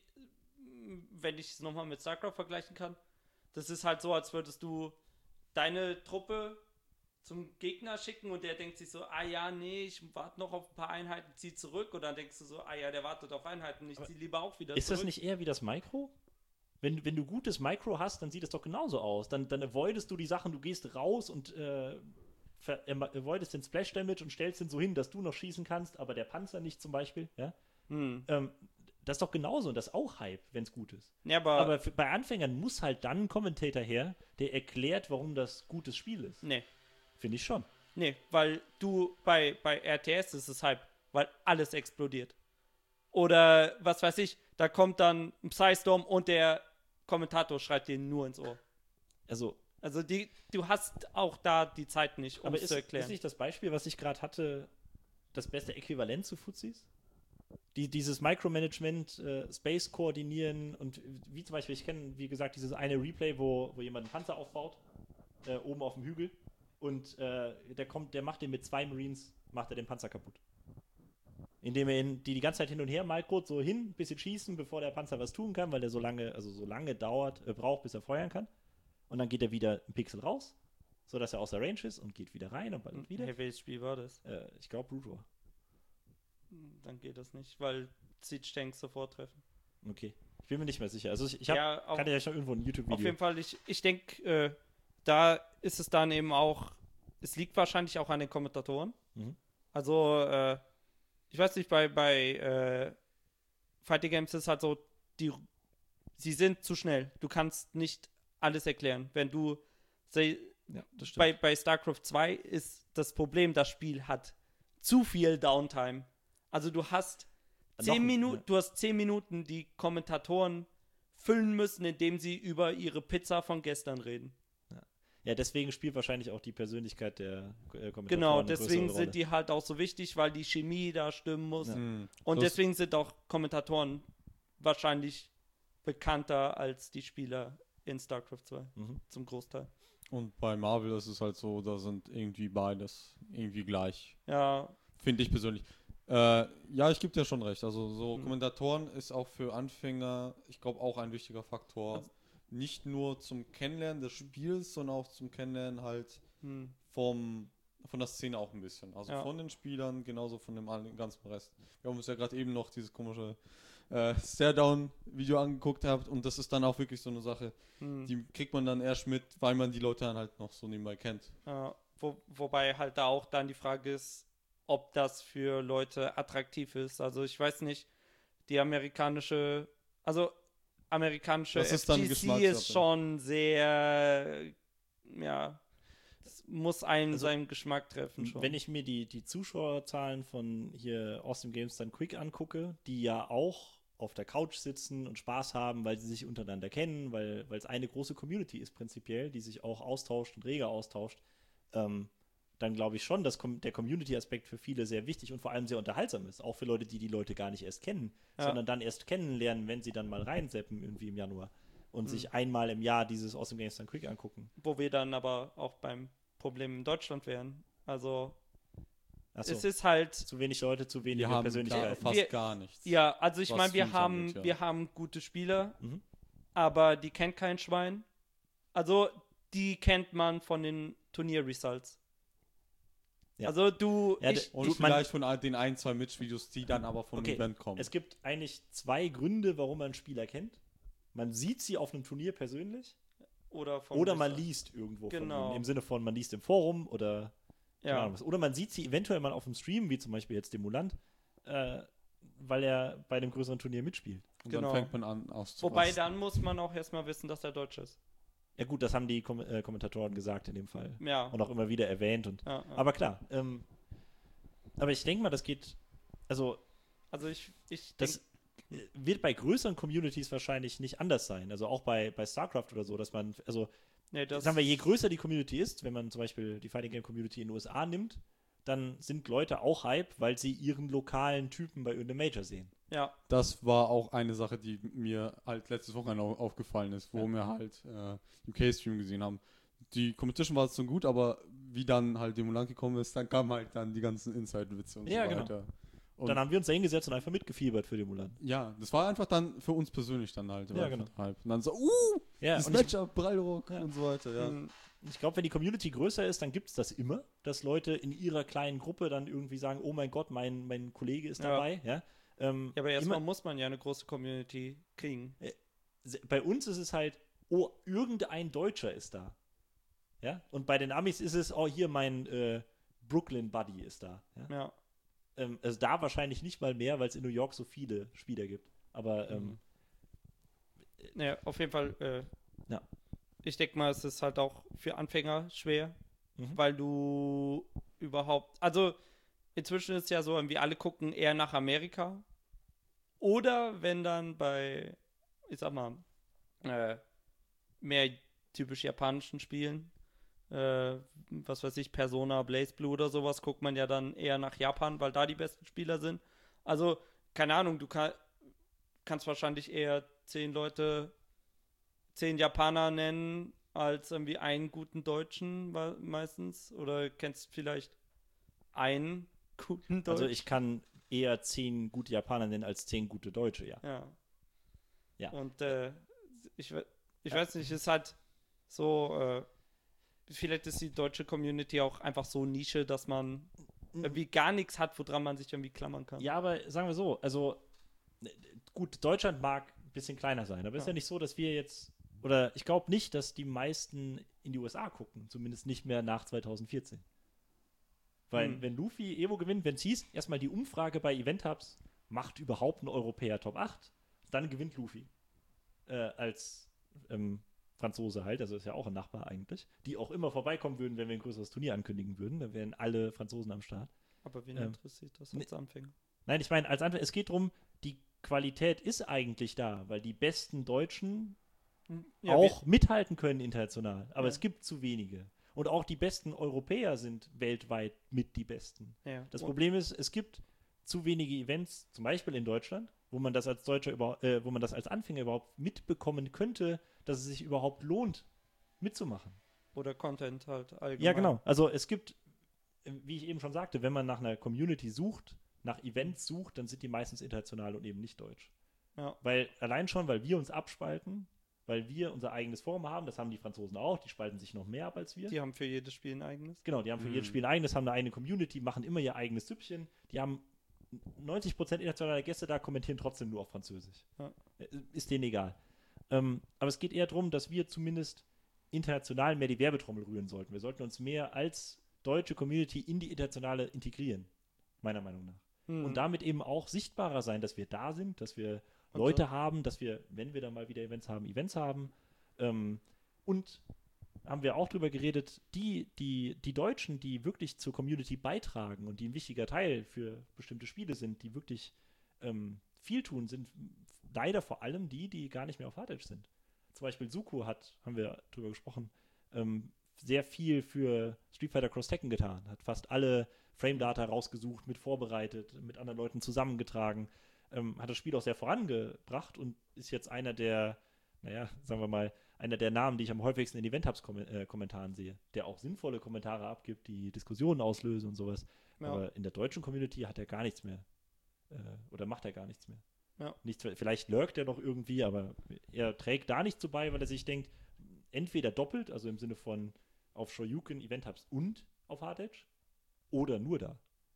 wenn ich es nochmal mit StarCraft vergleichen kann, das ist halt so, als würdest du deine Truppe zum Gegner schicken und der denkt sich so, ah ja, nee, ich warte noch auf ein paar Einheiten, zieh zurück, und dann denkst du so, ah ja, der wartet auf Einheiten, ich Aber zieh lieber auch wieder Ist zurück. das nicht eher wie das Micro? Wenn, wenn du gutes Micro hast, dann sieht es doch genauso aus. Dann, dann avoidest du die Sachen, du gehst raus und äh, ver- ähm, avoidest den Splash Damage und stellst den so hin, dass du noch schießen kannst, aber der Panzer nicht zum Beispiel. Ja? Hm. Ähm, das ist doch genauso und das ist auch Hype, wenn es gut ist. Ja, aber, Aber für, bei Anfängern muss halt dann ein Commentator her, der erklärt, warum das gutes Spiel ist. nee, Finde ich schon. nee, weil du bei, bei R T S ist es Hype, weil alles explodiert. Oder was weiß ich, da kommt dann ein Psystorm und der Kommentator schreit dir nur ins Ohr. Also, Also die, du hast auch da die Zeit nicht, um aber es ist, zu erklären. ist nicht das Beispiel, was ich gerade hatte, das beste Äquivalent zu Fuzis? Die, dieses Micromanagement, äh, Space koordinieren und wie zum Beispiel, ich kenne, wie gesagt, dieses eine Replay, wo, wo jemand einen Panzer aufbaut, äh, oben auf dem Hügel und äh, der kommt, der macht den mit zwei Marines, macht er den Panzer kaputt. Indem er ihn, die die ganze Zeit hin und her mal kurz so hin, ein bisschen schießen, bevor der Panzer was tun kann, weil der so lange, also so lange dauert, äh, braucht, bis er feuern kann. Und dann geht er wieder ein Pixel raus, sodass er außer Range ist und geht wieder rein und bald wieder. Hey, welches Spiel war das? Äh, ich glaube Brute War. Dann geht das nicht, weil Siege Tanks sofort treffen. Okay. Ich bin mir nicht mehr sicher. Also ich, ich hab, Ja, auf, kann ja schon irgendwo ein auf YouTube-Video. jeden Fall, ich, ich denke, äh, da ist es dann eben auch, es liegt wahrscheinlich auch an den Kommentatoren. Mhm. Also, äh, ich weiß nicht, bei, bei äh, Fighting Games ist halt so, die, sie sind zu schnell. Du kannst nicht alles erklären. Wenn du, say, Ja, das stimmt. bei, bei StarCraft zwei ist das Problem, das Spiel hat zu viel Downtime. Also du hast Noch zehn ein- Minuten, ja. du hast zehn Minuten, die Kommentatoren füllen müssen, indem sie über ihre Pizza von gestern reden. Ja, deswegen spielt wahrscheinlich auch die Persönlichkeit der äh, Kommentatoren Genau, eine größere deswegen Rolle. sind die halt auch so wichtig, weil die Chemie da stimmen muss. Ja. Mhm. Und Plus- deswegen sind auch Kommentatoren wahrscheinlich bekannter als die Spieler in StarCraft zwei, Mhm. zum Großteil. Und bei Marvel ist es halt so, da sind irgendwie beides irgendwie gleich. Ja, Finde ich persönlich. Äh, ja, ich gebe dir schon recht. Also so Mhm. Kommentatoren ist auch für Anfänger, ich glaube, auch ein wichtiger Faktor. Also- Nicht nur zum Kennenlernen des Spiels, sondern auch zum Kennenlernen halt hm. vom, von der Szene auch ein bisschen. Also Ja. von den Spielern, genauso von dem allen- ganzen Rest. Wir haben uns ja gerade eben noch dieses komische äh, Stare-Down-Video angeguckt habt und das ist dann auch wirklich so eine Sache, Hm. die kriegt man dann erst mit, weil man die Leute dann halt noch so nebenbei kennt. Ja, wo, wobei halt da auch dann die Frage ist, ob das für Leute attraktiv ist. Also ich weiß nicht, die amerikanische, also amerikanische Das ist dann F G C Geschmackssache. ist schon sehr, ja, es muss einen Also, seinen Geschmack treffen schon. Wenn ich mir die, die Zuschauerzahlen von hier Awesome Games dann Quick angucke, die ja auch auf der Couch sitzen und Spaß haben, weil sie sich untereinander kennen, weil weil es eine große Community ist prinzipiell, die sich auch austauscht und rege austauscht, ähm, dann glaube ich schon, dass com der Community-Aspekt für viele sehr wichtig und vor allem sehr unterhaltsam ist. Auch für Leute, die die Leute gar nicht erst kennen, Ja. sondern dann erst kennenlernen, wenn sie dann mal reinseppen irgendwie im Januar und Mhm. sich einmal im Jahr dieses Awesome Games dann Quick angucken. Wo wir dann aber auch beim Problem in Deutschland wären. Also Achso, es ist halt, zu wenig Leute, zu wenige Wir haben gar, Persönlichkeiten. fast Wir- gar nichts. ja, also ich Was meine, wir Streams haben, angeht, ja. wir haben gute Spieler, Mhm. aber die kennt kein Schwein. Also die kennt man von den Turnier-Results. Ja. Also du, Ja, ich, Und Du- man- vielleicht von all den ein, zwei Mitch-Videos, die dann aber vom Okay, Event kommen. Es gibt eigentlich zwei Gründe, warum man Spieler kennt. Man sieht sie auf einem Turnier persönlich oder von oder man Results. liest irgendwo Genau. von ihnen. Im Sinne von, man liest im Forum oder keine Ja, Ahnung was. Oder man sieht sie eventuell mal auf dem Stream, wie zum Beispiel jetzt dem Mulant, äh, weil er bei einem größeren Turnier mitspielt. Und genau. dann fängt man an auszurasten. wobei dann muss man auch erstmal wissen, dass er Deutsch ist. Ja gut, das haben die Kom äh, Kommentatoren gesagt in dem Fall. Ja. Und auch immer wieder erwähnt. Und, ja, ja. aber klar, ähm, aber ich denke mal, das geht, also Also ich, ich das denk, äh, wird bei größeren Communities wahrscheinlich nicht anders sein. Also auch bei, bei StarCraft oder so, dass man, also nee, das, sagen wir, je größer die Community ist, wenn man zum Beispiel die Fighting Game Community in den U S A nimmt, dann sind Leute auch Hype, weil sie ihren lokalen Typen bei irgendeinem Major sehen. ja, Das war auch eine Sache, die mir halt letztes Wochenende au- aufgefallen ist, wo Ja. wir halt äh, U K-Stream gesehen haben. Die Competition war so gut, aber wie dann halt Demulant gekommen ist, dann kamen halt dann die ganzen Inside-Witze und Ja, so genau. weiter. Und Dann haben wir uns da hingesetzt und einfach mitgefiebert für den Mulan. ja, das war einfach dann für uns persönlich dann halt. Ja, war genau. einfach Hype. Und dann so, uh, Ja, das und ich, Matchup, Breilrock Ja. und so weiter, ja. hm, ich glaube, wenn die Community größer ist, dann gibt es das immer, dass Leute in ihrer kleinen Gruppe dann irgendwie sagen, oh mein Gott, mein, mein Kollege ist Ja. dabei. Ja, ähm, ja aber erstmal immer- muss man ja eine große Community kriegen. se- bei uns ist es halt, oh, irgendein Deutscher ist da. Ja, und bei den Amis ist es, oh, hier mein äh, Brooklyn Buddy ist da. Ja? Ja, Ähm, also da wahrscheinlich nicht mal mehr, weil es in New York so viele Spieler gibt. Aber ähm, Naja, auf jeden Fall, äh, Ja. ich denke mal, es ist halt auch für Anfänger schwer, Mhm. weil du überhaupt, also inzwischen ist es ja so, irgendwie alle gucken eher nach Amerika oder wenn dann bei, ich sag mal, äh, mehr typisch japanischen Spielen, äh, was weiß ich, Persona, Blaze Blue oder sowas, guckt man ja dann eher nach Japan, weil da die besten Spieler sind. Also, keine Ahnung, du kann, kannst wahrscheinlich eher zehn Leute, zehn Japaner nennen, als irgendwie einen guten Deutschen wa- meistens. Oder kennst vielleicht einen guten Also Deutschen. ich kann eher zehn gute Japaner nennen als zehn gute Deutsche, ja. Ja. Ja. Und äh, ich, we- ich Ja. weiß nicht, es ist halt so, äh, vielleicht ist die deutsche Community auch einfach so Nische, dass man irgendwie gar nichts hat, woran man sich irgendwie klammern kann. Ja, aber sagen wir so, also äh, gut, Deutschland mag ein bisschen kleiner sein, aber es ist Ja. ja nicht so, dass wir jetzt, oder ich glaube nicht, dass die meisten in die U S A gucken, zumindest nicht mehr nach zwanzig vierzehn. Weil Hm. wenn Luffy Evo gewinnt, wenn es hieß, erstmal die Umfrage bei Event Hubs, macht überhaupt ein Europäer Top acht, dann gewinnt Luffy. Äh, als ähm, Franzose halt, also ist ja auch ein Nachbar eigentlich, die auch immer vorbeikommen würden, wenn wir ein größeres Turnier ankündigen würden, dann wären alle Franzosen am Start. Aber wen Ähm, interessiert das als Anfänger? Nein, ich meine, als Antwort, es geht darum, die Qualität ist eigentlich da, weil die besten Deutschen Hm, ja, auch mithalten können international. Aber Ja. es gibt zu wenige. Und auch die besten Europäer sind weltweit mit die besten. wir- ja. Das Und- Problem ist, es gibt zu wenige Events, zum Beispiel in Deutschland, wo man das als Deutscher über, äh, wo man das als Anfänger überhaupt mitbekommen könnte, dass es sich überhaupt lohnt, mitzumachen. Oder Content halt allgemein. Ja, genau. Also es gibt, äh, wie ich eben schon sagte, wenn man nach einer Community sucht, nach Events sucht, dann sind die meistens international und eben nicht deutsch. Ja. Weil allein schon, weil wir uns abspalten, weil wir unser eigenes Forum haben, das haben die Franzosen auch, die spalten sich noch mehr ab als wir. Die haben für jedes Spiel ein eigenes. Genau, die haben für Mhm. jedes Spiel ein eigenes, haben eine eigene Community, machen immer ihr eigenes Süppchen. Die haben neunzig Prozent internationaler Gäste da, kommentieren trotzdem nur auf Französisch. Ja. Äh, Ist denen egal. Ähm, aber es geht eher darum, dass wir zumindest international mehr die Werbetrommel rühren sollten. Wir sollten uns mehr als deutsche Community in die internationale integrieren, meiner Meinung nach. Hm. Und damit eben auch sichtbarer sein, dass wir da sind, dass wir Und Leute so. haben, dass wir, wenn wir dann mal wieder Events haben, Events haben. Ähm, und haben wir auch drüber geredet, die, die, die Deutschen, die wirklich zur Community beitragen und die ein wichtiger Teil für bestimmte Spiele sind, die wirklich ähm, viel tun, sind leider vor allem die, die gar nicht mehr auf Hardedge sind. Zum Beispiel Suko hat, haben wir drüber gesprochen, ähm, sehr viel für Street Fighter Cross Tekken getan, hat fast alle Frame-Data rausgesucht, mit vorbereitet, mit anderen Leuten zusammengetragen, ähm, hat das Spiel auch sehr vorangebracht und ist jetzt einer der, naja, sagen wir mal, einer der Namen, die ich am häufigsten in Event-Hubs-Kommentaren sehe, der auch sinnvolle Kommentare abgibt, die Diskussionen auslösen und sowas. Ja. Aber in der deutschen Community hat er gar nichts mehr. Äh, oder macht er gar nichts mehr. Ja. Nichts, vielleicht lurkt er noch irgendwie, aber er trägt da nicht so bei, weil er sich denkt, entweder doppelt, also im Sinne von auf Shoryuken, Event Hubs und auf Hardedge, oder nur da.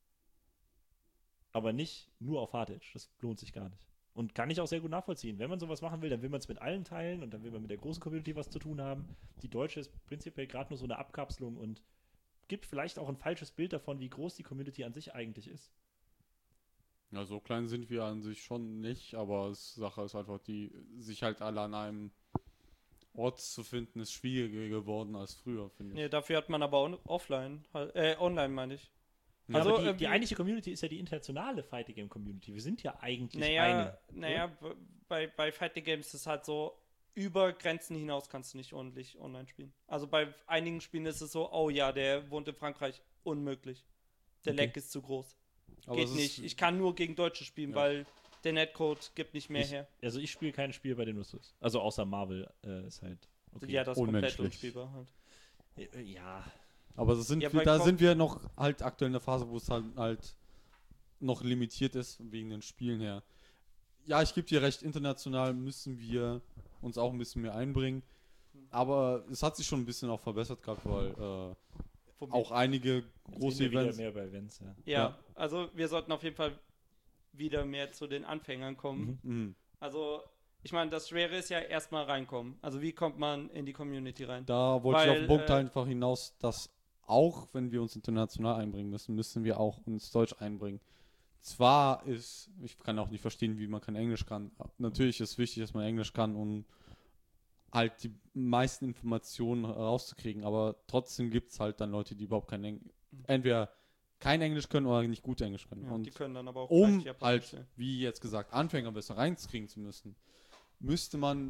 Aber nicht nur auf Hardedge. Das lohnt sich gar nicht. Und kann ich auch sehr gut nachvollziehen. Wenn man sowas machen will, dann will man es mit allen teilen und dann will man mit der großen Community was zu tun haben. Die deutsche ist prinzipiell gerade nur so eine Abkapselung und gibt vielleicht auch ein falsches Bild davon, wie groß die Community an sich eigentlich ist. Ja, so klein sind wir an sich schon nicht, aber es, Sache ist einfach, die sich halt alle an einem Ort zu finden, ist schwieriger geworden als früher, finde ich. Nee, dafür hat man aber on offline, halt, äh, online meine ich. Ja, Also, aber die, äh, die wie- eigentliche Community ist ja die internationale Fighting Game Community. Wir sind ja eigentlich Naja, eine. naja, b- bei, bei Fighting Games ist es halt so, über Grenzen hinaus kannst du nicht ordentlich online spielen. Also bei einigen Spielen ist es so, oh ja, der wohnt in Frankreich, unmöglich. Der Okay. Lag ist zu groß. Aber Geht es ist- nicht. Ich kann nur gegen Deutsche spielen, Ja. weil der Netcode gibt nicht mehr Ich- her. Also ich spiele kein Spiel, bei dem das so ist. Also außer Marvel äh, ist halt. Okay. Ja, das ist komplett Unmenschlich. unspielbar halt. Äh, ja. Aber das sind Ja, wir, bei da Com- sind wir noch halt aktuell in der Phase, wo es halt, halt noch limitiert ist wegen den Spielen her. Ja, ich gebe dir recht, international müssen wir uns auch ein bisschen mehr einbringen. Aber es hat sich schon ein bisschen auch verbessert gehabt, weil äh, Von mir. auch einige Jetzt große sind wir Events. wieder mehr bei Events, ja. Ja, ja. also wir sollten auf jeden Fall wieder mehr zu den Anfängern kommen. Mhm. Mhm. Also, ich meine, das Schwere ist ja erstmal reinkommen. Also, wie kommt man in die Community rein? Da wollte ich Weil, auf den Punkt äh, einfach hinaus, dass auch wenn wir uns international einbringen müssen, müssen wir auch uns Deutsch einbringen. zwar ist, ich kann auch nicht verstehen, wie man kein Englisch kann. Natürlich ist es wichtig, dass man Englisch kann, um halt die meisten Informationen rauszukriegen, aber trotzdem gibt es halt dann Leute, die überhaupt kein Englisch, entweder kein Englisch können oder nicht gut Englisch können. Ja, und die können dann aber auch um gleich Japanisch, halt, ja. wie jetzt gesagt, Anfänger besser reinzukriegen zu müssen, müsste man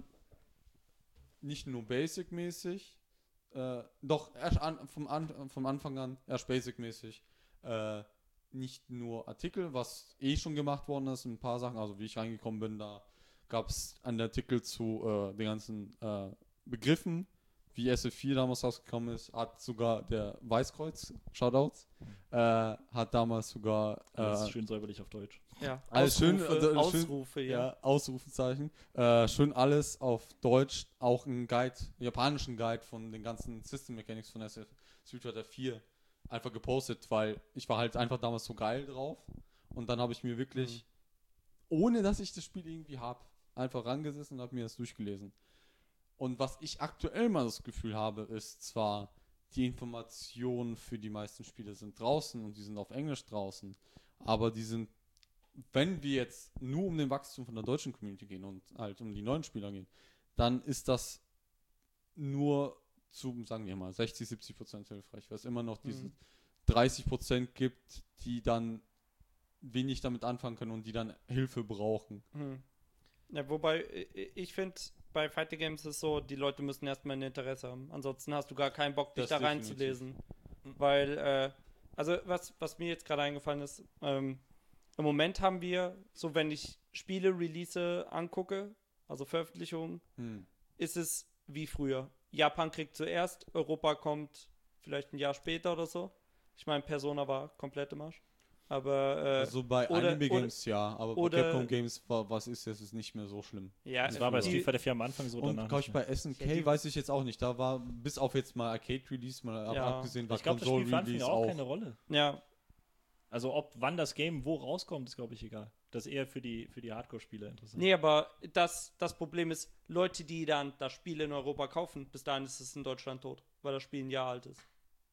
nicht nur Basic-mäßig, äh, doch erst an, vom, an, vom Anfang an erst Basic-mäßig, äh, nicht nur Artikel, was eh schon gemacht worden ist, ein paar Sachen, also wie ich reingekommen bin, da gab es einen Artikel zu äh, den ganzen äh, Begriffen, wie S F vier damals rausgekommen ist, hat sogar der Weißkreuz, Shoutouts, äh, hat damals sogar äh, Alles schön säuberlich auf Deutsch. Ja, alles schön, Ausrufe, also, schön, Ausrufe, ja. ja, Ausrufezeichen, äh, schön alles auf Deutsch, auch ein Guide, japanischen Guide von den ganzen System Mechanics von S F Street Fighter vier einfach gepostet, weil ich war halt einfach damals so geil drauf und dann habe ich mir wirklich, mhm. ohne dass ich das Spiel irgendwie habe, einfach rangesessen und habe mir das durchgelesen. Und was ich aktuell mal das Gefühl habe, ist zwar, die Informationen für die meisten Spiele sind draußen und die sind auf Englisch draußen, aber die sind, wenn wir jetzt nur um den Wachstum von der deutschen Community gehen und halt um die neuen Spieler gehen, dann ist das nur zu, sagen wir mal, sechzig, siebzig Prozent hilfreich, weil es immer noch diese mhm. dreißig Prozent gibt, die dann wenig damit anfangen können und die dann Hilfe brauchen. Mhm. Ja, wobei, ich finde, bei Fighting Games ist es so, die Leute müssen erstmal ein Interesse haben. Ansonsten hast du gar keinen Bock, dich das da reinzulesen. Weil, äh, also was, was mir jetzt gerade eingefallen ist, ähm, im Moment haben wir, so wenn ich Spiele-Release angucke, also Veröffentlichungen, hm. ist es wie früher. Japan kriegt zuerst, Europa kommt vielleicht ein Jahr später oder so. Ich meine, Persona war komplett im Arsch. Aber, äh, also bei oder, Anime Games oder, ja, aber bei Capcom Games war, was ist das, ist nicht mehr so schlimm. Ja, das war bei Street Fighter vier am Anfang so. Und glaube ich bei S N K ja, weiß ich jetzt auch nicht, da war bis auf jetzt mal Arcade Release mal ja. abgesehen, war ich glaube, das spielt für Anfang auch keine Rolle. Ja. Also ob wann das Game wo rauskommt, ist glaube ich egal. Das ist eher für die für die Hardcore-Spieler interessant. Nee, aber das, das Problem ist, Leute, die dann das Spiel in Europa kaufen, bis dahin ist es in Deutschland tot, weil das Spiel ein Jahr alt ist.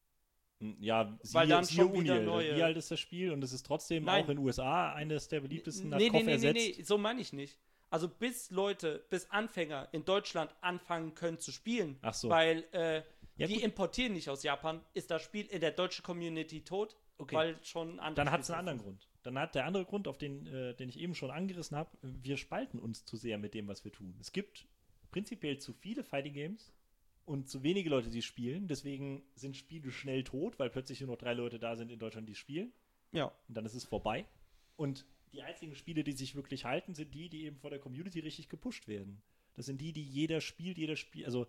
Ja, sie, weil dann schon wieder Uniel. neue. Wie alt ist das Spiel? Und es ist trotzdem Nein. auch in den U S A eines der beliebtesten nee, nee, nee, nee, nee, so meine ich nicht. Also bis Leute, bis Anfänger in Deutschland anfangen können zu spielen, Ach so. weil äh, ja, die gut. importieren nicht aus Japan, ist das Spiel in der deutschen Community tot, okay. weil schon andere Dann hat es einen anderen Grund. Dann hat der andere Grund, auf den, äh, den ich eben schon angerissen habe, wir spalten uns zu sehr mit dem, was wir tun. Es gibt prinzipiell zu viele Fighting Games und zu wenige Leute, die spielen. Deswegen sind Spiele schnell tot, weil plötzlich nur noch drei Leute da sind in Deutschland, die spielen. Ja. Und dann ist es vorbei. Und die einzigen Spiele, die sich wirklich halten, sind die, die eben von der Community richtig gepusht werden. Das sind die, die jeder spielt, jeder spielt, also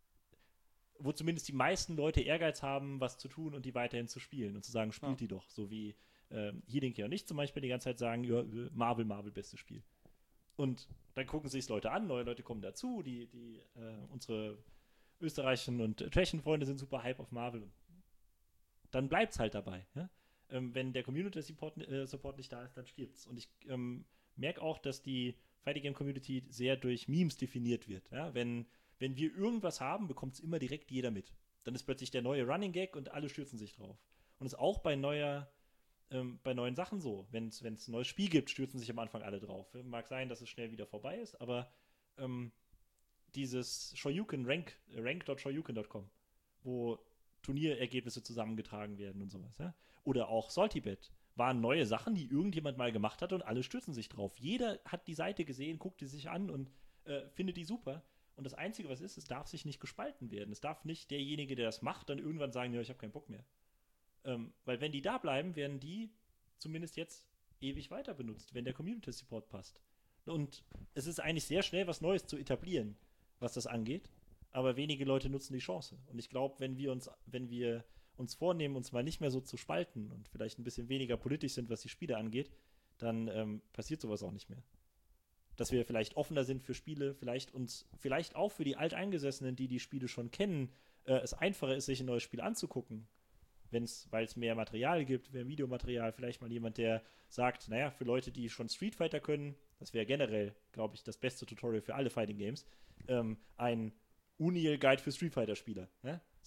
wo zumindest die meisten Leute Ehrgeiz haben, was zu tun und die weiterhin zu spielen und zu sagen, spielt ja. die doch. So wie ähm, Hiedenke und ich zum Beispiel die ganze Zeit sagen, ja, Marvel, Marvel, bestes Spiel. Und dann gucken sich Leute an, neue Leute kommen dazu, die, die äh, unsere österreichischen und tschechischen Freunde sind super hype auf Marvel. Dann bleibt's halt dabei. Ja? Ähm, wenn der Community-Support äh, Support nicht da ist, dann stirbt's. Und ich ähm, merke auch, dass die Fighting Game Community sehr durch Memes definiert wird. Ja? Wenn, wenn wir irgendwas haben, bekommt es immer direkt jeder mit. Dann ist plötzlich der neue Running Gag und alle stürzen sich drauf. Und das ist auch bei neuer ähm, bei neuen Sachen so. Wenn es ein neues Spiel gibt, stürzen sich am Anfang alle drauf. Mag sein, dass es schnell wieder vorbei ist, aber ähm, dieses Shoryuken Rank, rank dot shoryuken dot com, wo Turnierergebnisse zusammengetragen werden und sowas. Ja? Oder auch Saltybet waren neue Sachen, die irgendjemand mal gemacht hat und alle stürzen sich drauf. Jeder hat die Seite gesehen, guckt die sich an und äh, findet die super. Und das Einzige, was ist, es darf sich nicht gespalten werden. Es darf nicht derjenige, der das macht, dann irgendwann sagen, ja, ich habe keinen Bock mehr. Ähm, weil wenn die da bleiben, werden die zumindest jetzt ewig weiter benutzt, wenn der Community-Support passt. Und es ist eigentlich sehr schnell, was Neues zu etablieren, was das angeht, aber wenige Leute nutzen die Chance. Und ich glaube, wenn wir uns, wenn wir uns vornehmen, uns mal nicht mehr so zu spalten und vielleicht ein bisschen weniger politisch sind, was die Spiele angeht, dann ähm, passiert sowas auch nicht mehr. Dass wir vielleicht offener sind für Spiele, vielleicht uns, vielleicht auch für die Alteingesessenen, die die Spiele schon kennen, äh, es einfacher ist, sich ein neues Spiel anzugucken, wenn's, weil es mehr Material gibt, mehr Videomaterial, vielleicht mal jemand, der sagt, naja, für Leute, die schon Street Fighter können, das wäre generell, glaube ich, das beste Tutorial für alle Fighting Games, ähm, ein Uniel-Guide für Street Fighter-Spieler. Ja?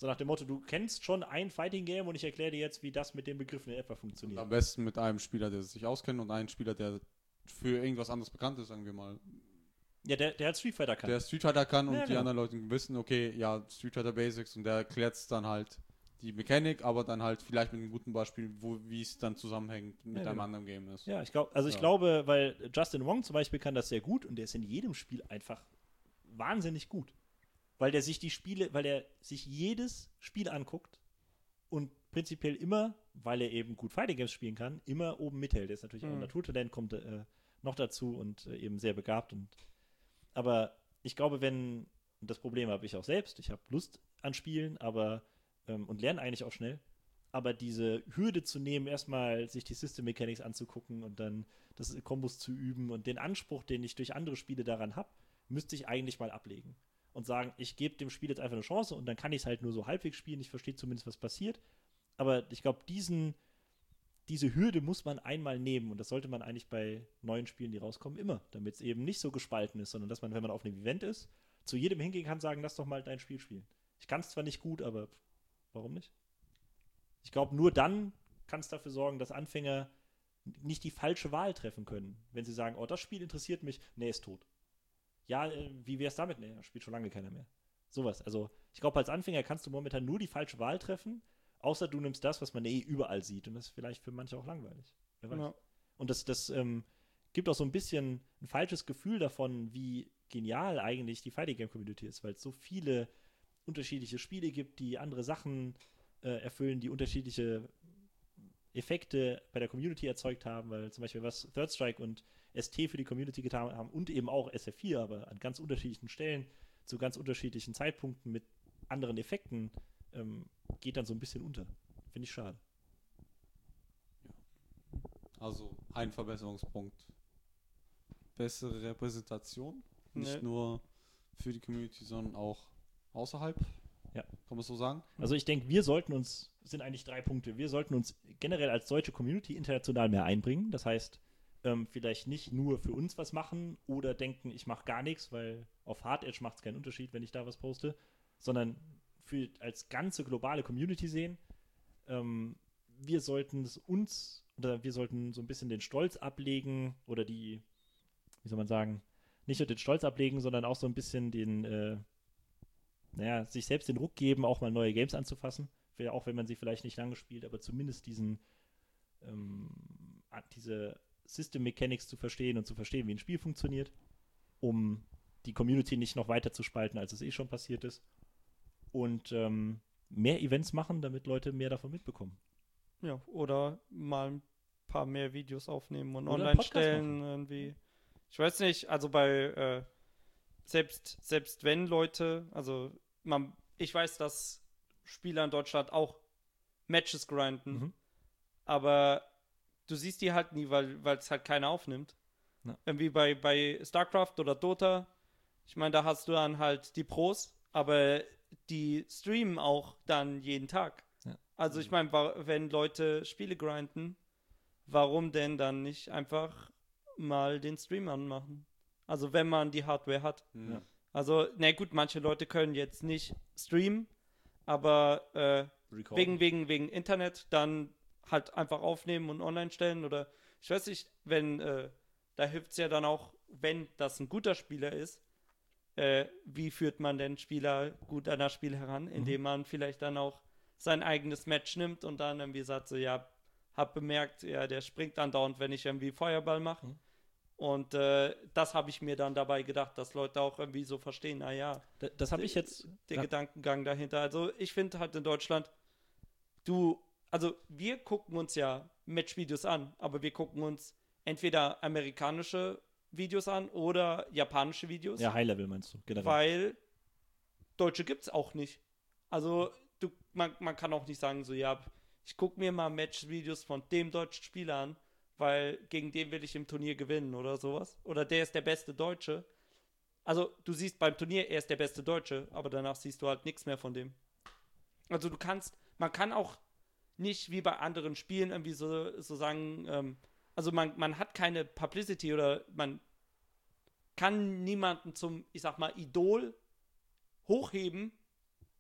So nach dem Motto, du kennst schon ein Fighting-Game und ich erkläre dir jetzt, wie das mit den Begriffen in etwa funktioniert. Am besten mit einem Spieler, der sich auskennt und einem Spieler, der für irgendwas anderes bekannt ist, sagen wir mal. Ja, der, der halt Street Fighter kann. Der Street Fighter kann und Ja, die genau. anderen Leute wissen, okay, ja, Street Fighter Basics und der erklärt es dann halt die Mechanik, aber dann halt vielleicht mit einem guten Beispiel, wo wie es dann zusammenhängt mit Ja, einem genau. anderen Game ist. Ja, ich glaube, also ich Ja. glaube, weil Justin Wong zum Beispiel kann das sehr gut und der ist in jedem Spiel einfach wahnsinnig gut. Weil der sich die Spiele, weil er sich jedes Spiel anguckt und prinzipiell immer, weil er eben gut Fighting Games spielen kann, immer oben mithält. Der ist natürlich auch ein Mhm. Naturtalent, kommt äh, noch dazu und äh, eben sehr begabt. Und aber ich glaube, wenn, und das Problem habe ich auch selbst, ich habe Lust an Spielen, aber ähm, und lerne eigentlich auch schnell, aber diese Hürde zu nehmen, erstmal sich die System Mechanics anzugucken und dann das Kombos zu üben und den Anspruch, den ich durch andere Spiele daran habe, müsste ich eigentlich mal ablegen und sagen, ich gebe dem Spiel jetzt einfach eine Chance und dann kann ich es halt nur so halbwegs spielen, ich verstehe zumindest, was passiert. Aber ich glaube, diesen diese Hürde muss man einmal nehmen und das sollte man eigentlich bei neuen Spielen, die rauskommen, immer, damit es eben nicht so gespalten ist, sondern dass man, wenn man auf einem Event ist, zu jedem hingehen kann, sagen, lass doch mal dein Spiel spielen. Ich kann es zwar nicht gut, aber warum nicht? Ich glaube, nur dann kann es dafür sorgen, dass Anfänger nicht die falsche Wahl treffen können. Wenn sie sagen, oh, das Spiel interessiert mich, nee, ist tot. Ja, äh, wie wär's damit? Nee, spielt schon lange keiner mehr. Sowas. Also, ich glaube, als Anfänger kannst du momentan nur die falsche Wahl treffen, außer du nimmst das, was man eh überall sieht. Und das ist vielleicht für manche auch langweilig. Wer weiß. Ja. Und das, das ähm, gibt auch so ein bisschen ein falsches Gefühl davon, wie genial eigentlich die Fighting Game Community ist, weil es so viele unterschiedliche Spiele gibt, die andere Sachen äh, erfüllen, die unterschiedliche Effekte bei der Community erzeugt haben, weil zum Beispiel was Third Strike und S T für die Community getan haben und eben auch S F vier, aber an ganz unterschiedlichen Stellen, zu ganz unterschiedlichen Zeitpunkten mit anderen Effekten, ähm, geht dann so ein bisschen unter. Finde ich schade. Also ein Verbesserungspunkt. Bessere Repräsentation. Nicht Nee. nur für die Community, sondern auch außerhalb. Ja. Kann man es so sagen? Also ich denke, wir sollten uns, es sind eigentlich drei Punkte, wir sollten uns generell als deutsche Community international mehr einbringen. Das heißt, ähm, vielleicht nicht nur für uns was machen oder denken, ich mache gar nichts, weil auf Hard Edge macht es keinen Unterschied, wenn ich da was poste, sondern für, als ganze globale Community sehen. Ähm, wir sollten es uns, oder wir sollten so ein bisschen den Stolz ablegen oder die, wie soll man sagen, nicht nur den Stolz ablegen, sondern auch so ein bisschen den, äh, naja, sich selbst den Ruck geben, auch mal neue Games anzufassen. Auch wenn man sie vielleicht nicht lange spielt, aber zumindest diesen, ähm, diese System Mechanics zu verstehen und zu verstehen, wie ein Spiel funktioniert, um die Community nicht noch weiter zu spalten, als es eh schon passiert ist. Und ähm, mehr Events machen, damit Leute mehr davon mitbekommen. Ja, oder mal ein paar mehr Videos aufnehmen und Oder einen online Podcast stellen. machen. Irgendwie. Ich weiß nicht, also bei äh, selbst, selbst wenn Leute, also man, ich weiß, dass Spieler in Deutschland auch Matches grinden, Mhm. aber du siehst die halt nie, weil es halt keiner aufnimmt. Ja. Irgendwie bei, bei StarCraft oder Dota, ich meine, da hast du dann halt die Pros, aber die streamen auch dann jeden Tag. Ja. Also ich meine, wenn Leute Spiele grinden, warum denn dann nicht einfach mal den Stream anmachen? Also wenn man die Hardware hat. Hm. Ja. Also, na gut, manche Leute können jetzt nicht streamen, aber äh, Recorden. wegen, wegen, wegen Internet dann halt einfach aufnehmen und online stellen oder ich weiß nicht, wenn, äh, da hilft es ja dann auch, wenn das ein guter Spieler ist, äh, wie führt man denn Spieler gut an das Spiel heran, indem man vielleicht dann auch sein eigenes Match nimmt und dann irgendwie sagt so, ja, hab bemerkt, ja, der springt andauernd, wenn ich irgendwie Feuerball mache. Mhm. Und äh, das habe ich mir dann dabei gedacht, dass Leute auch irgendwie so verstehen, naja, Da- Das habe ich jetzt. der ja. Gedankengang dahinter. Also ich finde halt in Deutschland, du, also wir gucken uns ja Matchvideos an, aber wir gucken uns entweder amerikanische Videos an oder japanische Videos, Ja, High-Level meinst du, generell. weil deutsche gibt es auch nicht. Also du, man, man kann auch nicht sagen, so ja, ich gucke mir mal Matchvideos von dem deutschen Spieler an, weil gegen den will ich im Turnier gewinnen oder sowas. Oder der ist der beste Deutsche. Also du siehst beim Turnier, er ist der beste Deutsche, aber danach siehst du halt nichts mehr von dem. Also du kannst, man kann auch nicht wie bei anderen Spielen irgendwie so, so sagen, ähm, also man, man hat keine Publicity oder man kann niemanden zum, ich sag mal, Idol hochheben,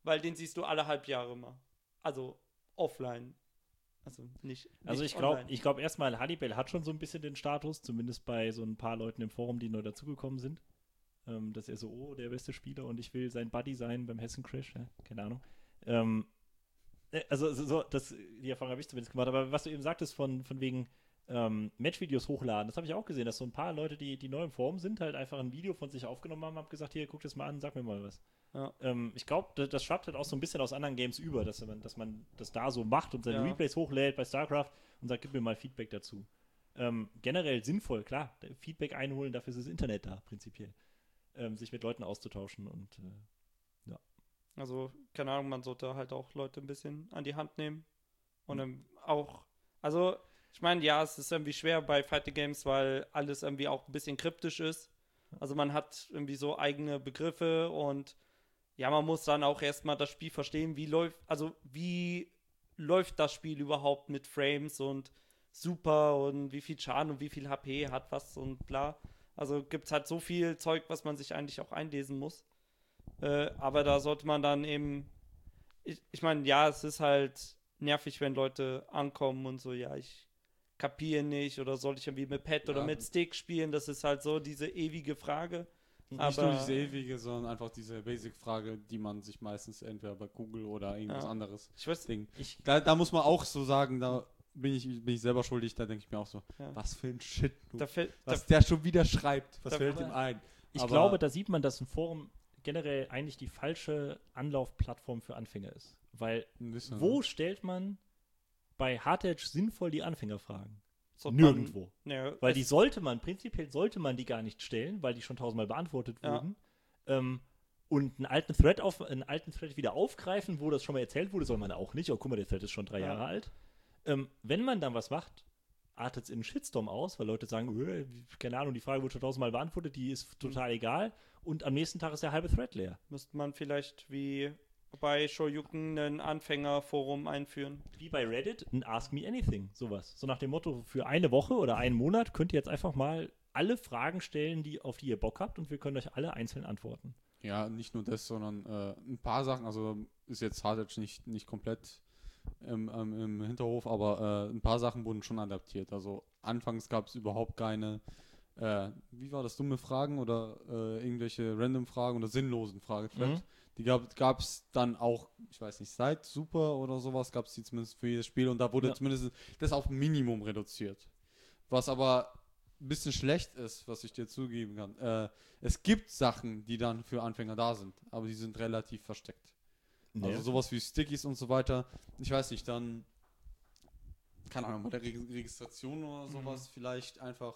weil den siehst du alle halb Jahre mal. Also offline. Also nicht, nicht Also ich glaube, online. ich glaube erstmal, Hannibal hat schon so ein bisschen den Status, zumindest bei so ein paar Leuten im Forum, die neu dazugekommen sind. Ähm, dass er so, oh, der beste Spieler und ich will sein Buddy sein beim Hessen Crash, ja, keine Ahnung. Ähm, äh, also so, so, das, die Erfahrung habe ich zumindest gemacht, aber was du eben sagtest von, von wegen ähm, Matchvideos hochladen, das habe ich auch gesehen, dass so ein paar Leute, die, die neu im Forum sind, halt einfach ein Video von sich aufgenommen haben, haben gesagt, hier, guck das mal an, sag mir mal was. Ja. Ähm, ich glaube, das, das schwappt halt auch so ein bisschen aus anderen Games über, dass man, dass man das da so macht und seine Ja. Replays hochlädt bei StarCraft und sagt, gib mir mal Feedback dazu. Ähm, generell sinnvoll, klar, Feedback einholen, dafür ist das Internet da, prinzipiell. Ähm, sich mit Leuten auszutauschen und äh, Also, keine Ahnung, man sollte halt auch Leute ein bisschen an die Hand nehmen. Und ähm, auch, also, ich meine, ja, es ist irgendwie schwer bei Fighting Games, weil alles irgendwie auch ein bisschen kryptisch ist. Also man hat irgendwie so eigene Begriffe und ja, man muss dann auch erstmal das Spiel verstehen, wie läuft, also wie läuft das Spiel überhaupt mit Frames und super und wie viel Schaden und wie viel H P hat was und bla. Also gibt es halt so viel Zeug, was man sich eigentlich auch einlesen muss. Äh, aber da sollte man dann eben, ich, ich meine, ja, es ist halt nervig, wenn Leute ankommen und so, ja, ich kapiere nicht oder soll ich irgendwie mit Pad oder Ja. mit Stick spielen? Das ist halt so diese ewige Frage. Nicht Aber- nur diese ewige, sondern einfach diese Basic-Frage, die man sich meistens entweder bei Google oder irgendwas Ja. anderes Ich weiß, Ding. ich, Da, da muss man auch so sagen, da bin ich, bin ich selber schuldig, da denke ich mir auch so, Ja. was für ein Shit, du, da fällt, da, was der schon wieder schreibt, was da- fällt ihm ein? ich Aber- glaube, da sieht man, dass ein Forum generell eigentlich die falsche Anlaufplattform für Anfänger ist. Weil Ein bisschen, wo ne? stellt man bei Hard Edge sinnvoll die Anfängerfragen? sollte Nirgendwo. Man, ja, Weil es- die sollte man, prinzipiell sollte man die gar nicht stellen, weil die schon tausendmal beantwortet Ja. wurden. Ähm, und einen alten Thread auf, einen alten Thread wieder aufgreifen, wo das schon mal erzählt wurde, soll man auch nicht. Oh, guck mal, der Thread ist schon drei Ja. Jahre alt. Ähm, wenn man dann was macht, artet es in einen Shitstorm aus, weil Leute sagen, "Öh, keine Ahnung, die Frage wurde schon tausendmal beantwortet, die ist total egal. Und am nächsten Tag ist der halbe Thread leer. müsste man vielleicht wie bei Shoryuken ein Anfängerforum einführen. Wie bei Reddit, ein Ask Me Anything, sowas. So nach dem Motto, für eine Woche oder einen Monat könnt ihr jetzt einfach mal alle Fragen stellen, die, auf die ihr Bock habt und wir können euch alle einzeln antworten. Ja, nicht nur das, sondern äh, ein paar Sachen, also ist jetzt Hard Edge nicht, nicht komplett im, ähm, im Hinterhof, aber äh, ein paar Sachen wurden schon adaptiert. Also anfangs gab es überhaupt keine, äh, wie war das, dumme Fragen oder äh, irgendwelche random Fragen oder sinnlosen Fragen. Mhm. Die gab es dann auch, ich weiß nicht, seit Super oder sowas gab es die zumindest für jedes Spiel und da wurde Ja. zumindest das auf ein Minimum reduziert. Was aber ein bisschen schlecht ist, was ich dir zugeben kann. Äh, es gibt Sachen, die dann für Anfänger da sind, aber die sind relativ versteckt. Nee. Also sowas wie Stickies und so weiter. Ich weiß nicht, dann, keine Ahnung, bei der Reg Registration oder sowas vielleicht einfach,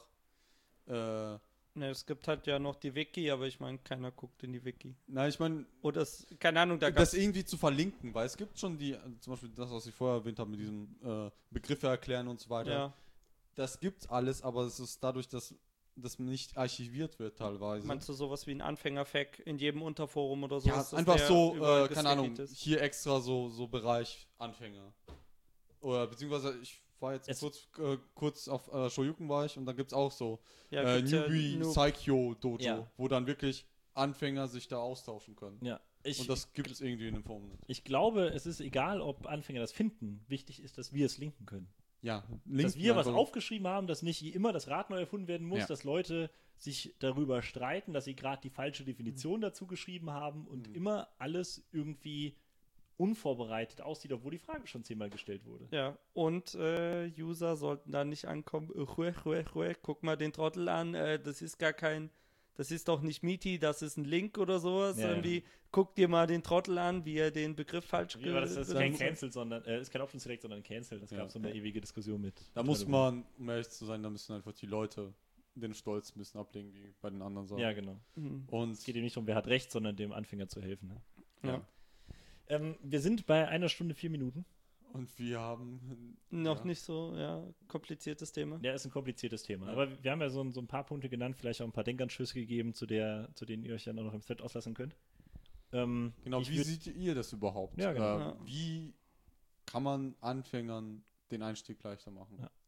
äh, Ne, es gibt halt ja noch die Wiki, aber ich meine, keiner guckt in die Wiki. na, ich meine, Oder es, keine Ahnung, da das gab's, irgendwie zu verlinken, weil es gibt schon die, also zum Beispiel das, was ich vorher erwähnt habe, mit diesem äh, Begriffe erklären und so weiter. ja, Das gibt's alles, aber es ist dadurch, dass das nicht archiviert wird teilweise. meinst du sowas wie ein Anfänger-Fac in jedem Unterforum oder so? Ja, dass einfach der so, überall äh, keine Ahnung, geswaggt ist? hier extra so, so Bereich Anfänger. Oder beziehungsweise ich war jetzt Es- kurz, äh, kurz auf äh, Shoryuken war ich und da gibt's auch so Ja, äh, gibt's ja Newbie nur- Saikyo Dojo, Ja. wo dann wirklich Anfänger sich da austauschen können. Ja, ich, Und das gibt es irgendwie in dem Forum nicht. ich glaube, es ist egal, ob Anfänger das finden. Wichtig ist, dass wir es linken können. Ja, Dass wir was einfach- aufgeschrieben haben, dass nicht immer das Rad neu erfunden werden muss, Ja. dass Leute sich darüber streiten, dass sie gerade die falsche Definition dazu geschrieben haben und Mhm. immer alles irgendwie unvorbereitet aussieht, obwohl die Frage schon zehnmal gestellt wurde. Ja, und äh, User sollten da nicht ankommen, äh, ruhe, ruhe, ruhe, guck mal den Trottel an, äh, das ist gar kein, das ist doch nicht Meaty, das ist ein Link oder sowas. Ja, Irgendwie, guck dir mal den Trottel an, wie er den Begriff falsch Wie war das? Das ist kein benutzt hat. Cancel, sondern äh, ist kein Option Select, sondern Cancel. Das Ja. gab so eine ewige Diskussion mit. Da mit muss Red man, um ehrlich zu sein, da müssen einfach die Leute den Stolz ein bisschen ablegen, wie bei den anderen Bull. Sachen. Ja, genau. Mhm. Und Es geht eben nicht um, wer hat recht, sondern dem Anfänger zu helfen. Ne? Ja. Ähm, wir sind bei einer Stunde vier Minuten. Und wir haben Noch ja, nicht so, ja, kompliziertes Thema. Ja, ist ein kompliziertes Thema. Ja. Aber wir haben ja so, ein- so ein paar Punkte genannt, vielleicht auch ein paar Denkanstöße gegeben, zu, der, zu denen ihr euch dann auch noch im Thread auslassen könnt. Ähm, Genau, ich wie würd- seht ihr das überhaupt? Ja, genau. Äh, Ja. Wie kann man Anfängern den Einstieg leichter machen? Ja.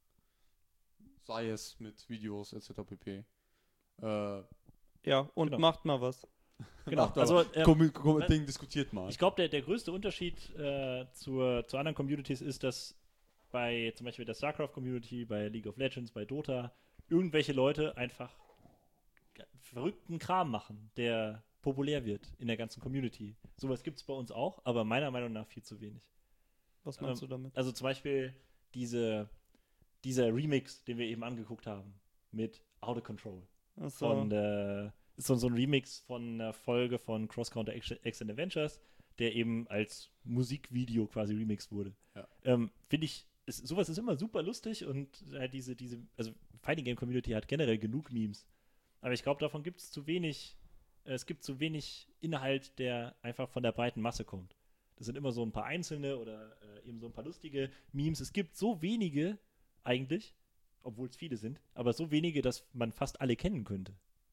Sei es mit Videos et cetera pp. Äh, Ja, und Genau. macht mal was. Genau, Macht also aber. ähm, Komm, komm, was- Ding, diskutiert mal. ich glaube, der, der größte Unterschied äh, zur, zu anderen Communities ist, dass bei zum Beispiel der StarCraft-Community, bei League of Legends, bei Dota, irgendwelche Leute einfach verrückten Kram machen, der populär wird in der ganzen Community. Sowas gibt es bei uns auch, aber meiner Meinung nach viel zu wenig. Was meinst Ähm, du damit? Also zum Beispiel diese, dieser Remix, den wir eben angeguckt haben, mit Out of Control. Achso. Von der, ist so, so ein Remix von einer Folge von Cross Counter X and Adventures, der eben als Musikvideo quasi remixed wurde. Ja. Ähm, Finde ich, ist, sowas ist immer super lustig und äh, diese, diese, also Fighting Game Community hat generell genug Memes. Aber ich glaube, davon gibt es zu wenig, äh, es gibt zu wenig Inhalt, der einfach von der breiten Masse kommt. Das sind immer so ein paar einzelne oder äh, eben so ein paar lustige Memes. Es gibt so wenige eigentlich, obwohl es viele sind, aber so wenige, dass man fast alle kennen könnte.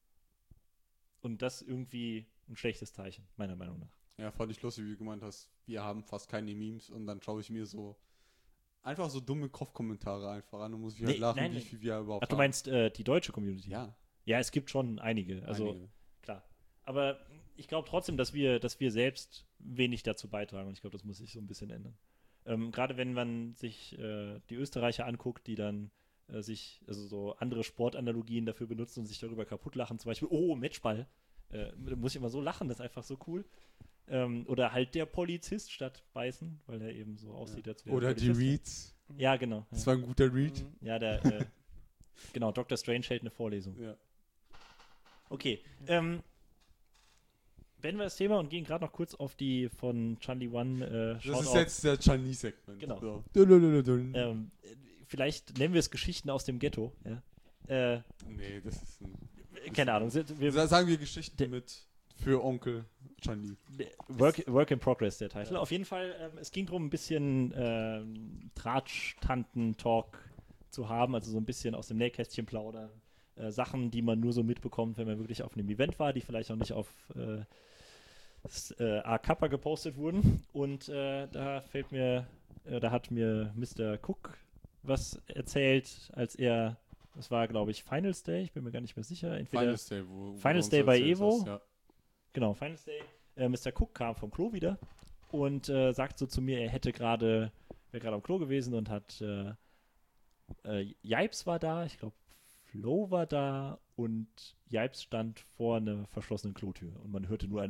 Und das irgendwie ein schlechtes Zeichen, meiner Meinung nach. Ja, fand ich lustig, wie du gemeint hast, wir haben fast keine Memes und dann schaue ich mir so einfach so dumme Kopfkommentare einfach an und muss ich halt Nee, lachen, nein, wie nein. viel wir überhaupt Ach, du meinst äh, die deutsche Community? haben. Ja, Ja, es gibt schon einige. Also einige. klar. Aber ich glaube trotzdem, dass wir, dass wir selbst wenig dazu beitragen und ich glaube, das muss sich so ein bisschen ändern. Ähm, Gerade wenn man sich äh, die Österreicher anguckt, die dann äh, sich, also so andere Sportanalogien dafür benutzen und sich darüber kaputt lachen, zum Beispiel, oh, Matchball. Äh, da muss ich immer so lachen, das ist einfach so cool. Ähm, oder halt der Polizist statt beißen, weil er eben so aussieht, als wäre er Oder die Polizist. Reads. Ja, genau. Das Ja, war ein guter Read. Mhm. ja der, äh, genau, Doktor Strange hält eine Vorlesung. Ja. Okay, ähm, beenden wir das Thema und gehen gerade noch kurz auf die von Chun-Li One äh, Das Shoutout. ist jetzt der Chinese-Segment. Genau. So. Dun-dun-dun-dun. ähm, vielleicht nennen wir es Geschichten aus dem Ghetto. Ja? Äh, Nee, das ist ein. keine Ahnung. sind- Wir, Sa- Sagen wir Geschichten Der- mit für Onkel Chun-Li. Work, Work in Progress, der Titel. Auf jeden Fall, ähm, es ging darum, ein bisschen ähm, Tratsch-Tanten-Talk zu haben, also so ein bisschen aus dem Nähkästchen plaudern. Äh, Sachen, die man nur so mitbekommt, wenn man wirklich auf einem Event war, die vielleicht auch nicht auf äh, s- äh, A-Kappa gepostet wurden. Und äh, da fällt mir, äh, da hat mir Mister Cook was erzählt, als er, das war, glaube ich, Finals Day, ich bin mir gar nicht mehr sicher. Entweder Finals Day, wo, wo Finals du uns Day bei erzählt Evo. hast, ja. Genau, Finals Day. Äh, Mister Cook kam vom Klo wieder und äh, sagt so zu mir, er hätte gerade, wäre gerade am Klo gewesen und hat, äh, äh, Yipes war da, ich glaube, Flo war da und Yipes stand vor einer verschlossenen Klotür und man hörte nur ein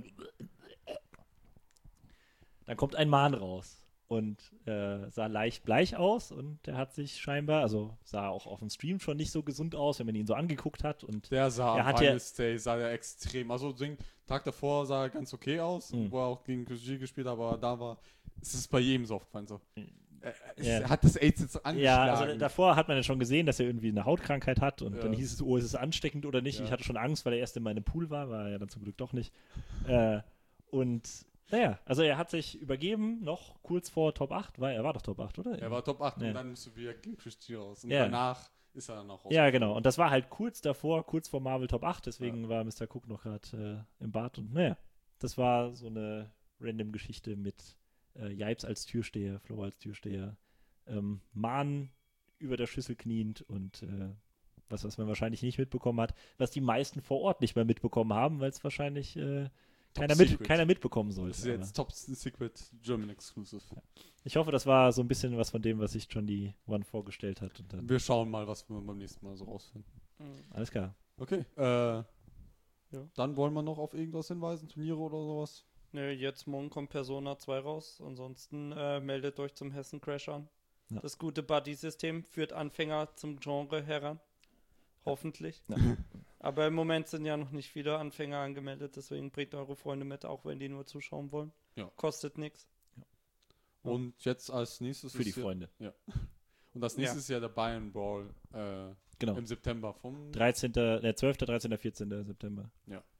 Dann kommt ein Mann raus und äh, sah leicht bleich aus und der hat sich scheinbar, also sah auch auf dem Stream schon nicht so gesund aus, wenn man ihn so angeguckt hat und Der sah Er am hat ja- Finals Day sah der extrem. Also den Tag davor sah er ganz okay aus, Mhm. wo er auch gegen P S G gespielt hat, aber da war. Es ist bei jedem so aufgefallen. So. Er, es- Ja. er hat das AIDS jetzt Ja, angeschlagen. also davor hat man ja schon gesehen, dass er irgendwie eine Hautkrankheit hat und Ja. dann hieß es, oh, ist es ansteckend oder nicht? Ja. Ich hatte schon Angst, weil er erst in meinem Pool war, war er ja dann zum Glück doch nicht. Äh, und naja, also er hat sich übergeben, noch kurz vor Top acht, weil er war doch Top acht, oder? Er war Top acht Ja. und dann musste wieder gegen Christie raus. Und Ja. danach ist er dann auch raus. Ja, genau. Und das war halt kurz davor, kurz vor Marvel Top acht, deswegen war Mister Cook noch gerade äh, im Bad und naja, das war so eine random Geschichte mit äh, Yipes als Türsteher, Flo als Türsteher, ähm, Mahn über der Schüssel kniend und äh, was, was man wahrscheinlich nicht mitbekommen hat, was die meisten vor Ort nicht mehr mitbekommen haben, weil es wahrscheinlich äh, keiner, mit, Secret. keiner mitbekommen sollte. Das ist jetzt Top Secret German Exclusive. Aber ich hoffe, das war so ein bisschen was von dem, was sich John D. One vorgestellt hat. Und dann, Wir schauen mal, was wir beim nächsten Mal so rausfinden. Mhm. alles klar. Okay. Äh, Ja. Dann wollen wir noch auf irgendwas hinweisen, Turniere oder sowas. Nö, jetzt morgen kommt Persona zwei raus. Ansonsten äh, meldet euch zum Hessen Crash an. Ja. Das gute Buddy-System führt Anfänger zum Genre heran. Hoffentlich. Ja. Aber im Moment sind ja noch nicht viele Anfänger angemeldet, deswegen bringt eure Freunde mit, auch wenn die nur zuschauen wollen. Ja. Kostet nichts. Ja. Und jetzt als nächstes Für die ist ja, Freunde. und als nächstes ist ja der Bayern Brawl äh, Genau. im September vom dreizehnten, der zwölften, dreizehnten, vierzehnten September.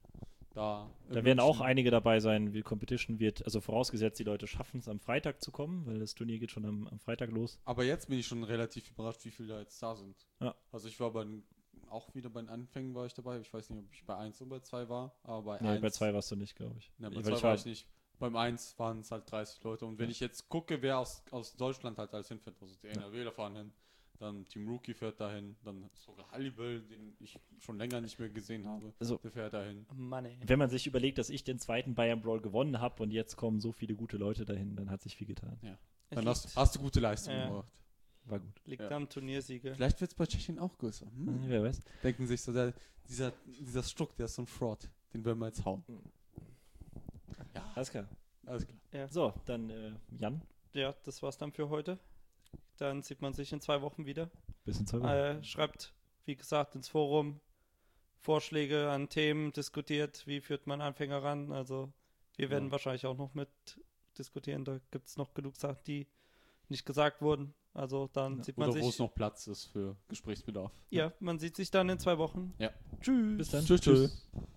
da. in Da werden auch München. einige dabei sein, wie Competition wird, also vorausgesetzt, die Leute schaffen es am Freitag zu kommen, weil das Turnier geht schon am, am Freitag los. Aber jetzt bin ich schon relativ überrascht, wie viele da jetzt da sind. Ja. Also ich war bei den, auch wieder bei den Anfängen war ich dabei. Ich weiß nicht, ob ich bei eins oder bei zwei war, aber bei Nee, eins. bei zwei warst du nicht, glaube ich. Ne, bei Weil zwei ich war war- ich nicht. Beim eins waren es halt dreißig Leute. Und wenn Ja. ich jetzt gucke, wer aus, aus Deutschland halt alles hinfährt, also die N R W da fahren hin, dann Team Rookie fährt dahin, dann sogar Halliwell, den ich schon länger nicht mehr gesehen habe, Also, der fährt dahin. Mann, ey. wenn man sich überlegt, dass ich den zweiten Bayern Brawl gewonnen habe und jetzt kommen so viele gute Leute dahin, dann hat sich viel getan. Ja. Es Dann liegt, hast, hast du gute Leistung Ja. gemacht. War gut. liegt Ja. am Turniersieger. Vielleicht wird es bei Tschechien auch größer. Hm? Hm, wer weiß. Denken sich so, der, dieser, dieser Stuck, der ist so ein Fraud, den werden wir jetzt hauen. Ja, Alles klar. alles klar. So, dann äh, Jan, Ja, das war's dann für heute. Dann sieht man sich in zwei Wochen wieder. bis in zwei Wochen. Äh, schreibt, wie gesagt, ins Forum Vorschläge an Themen, diskutiert, wie führt man Anfänger ran. Also wir werden Ja. wahrscheinlich auch noch mit diskutieren. Da gibt es noch genug Sachen, die nicht gesagt wurden. Also dann Ja. sieht man Oder wo es sich. noch Platz ist für Gesprächsbedarf. Ja, man sieht sich dann in zwei Wochen. Ja. Tschüss. Bis dann. Tschüss, tschüss.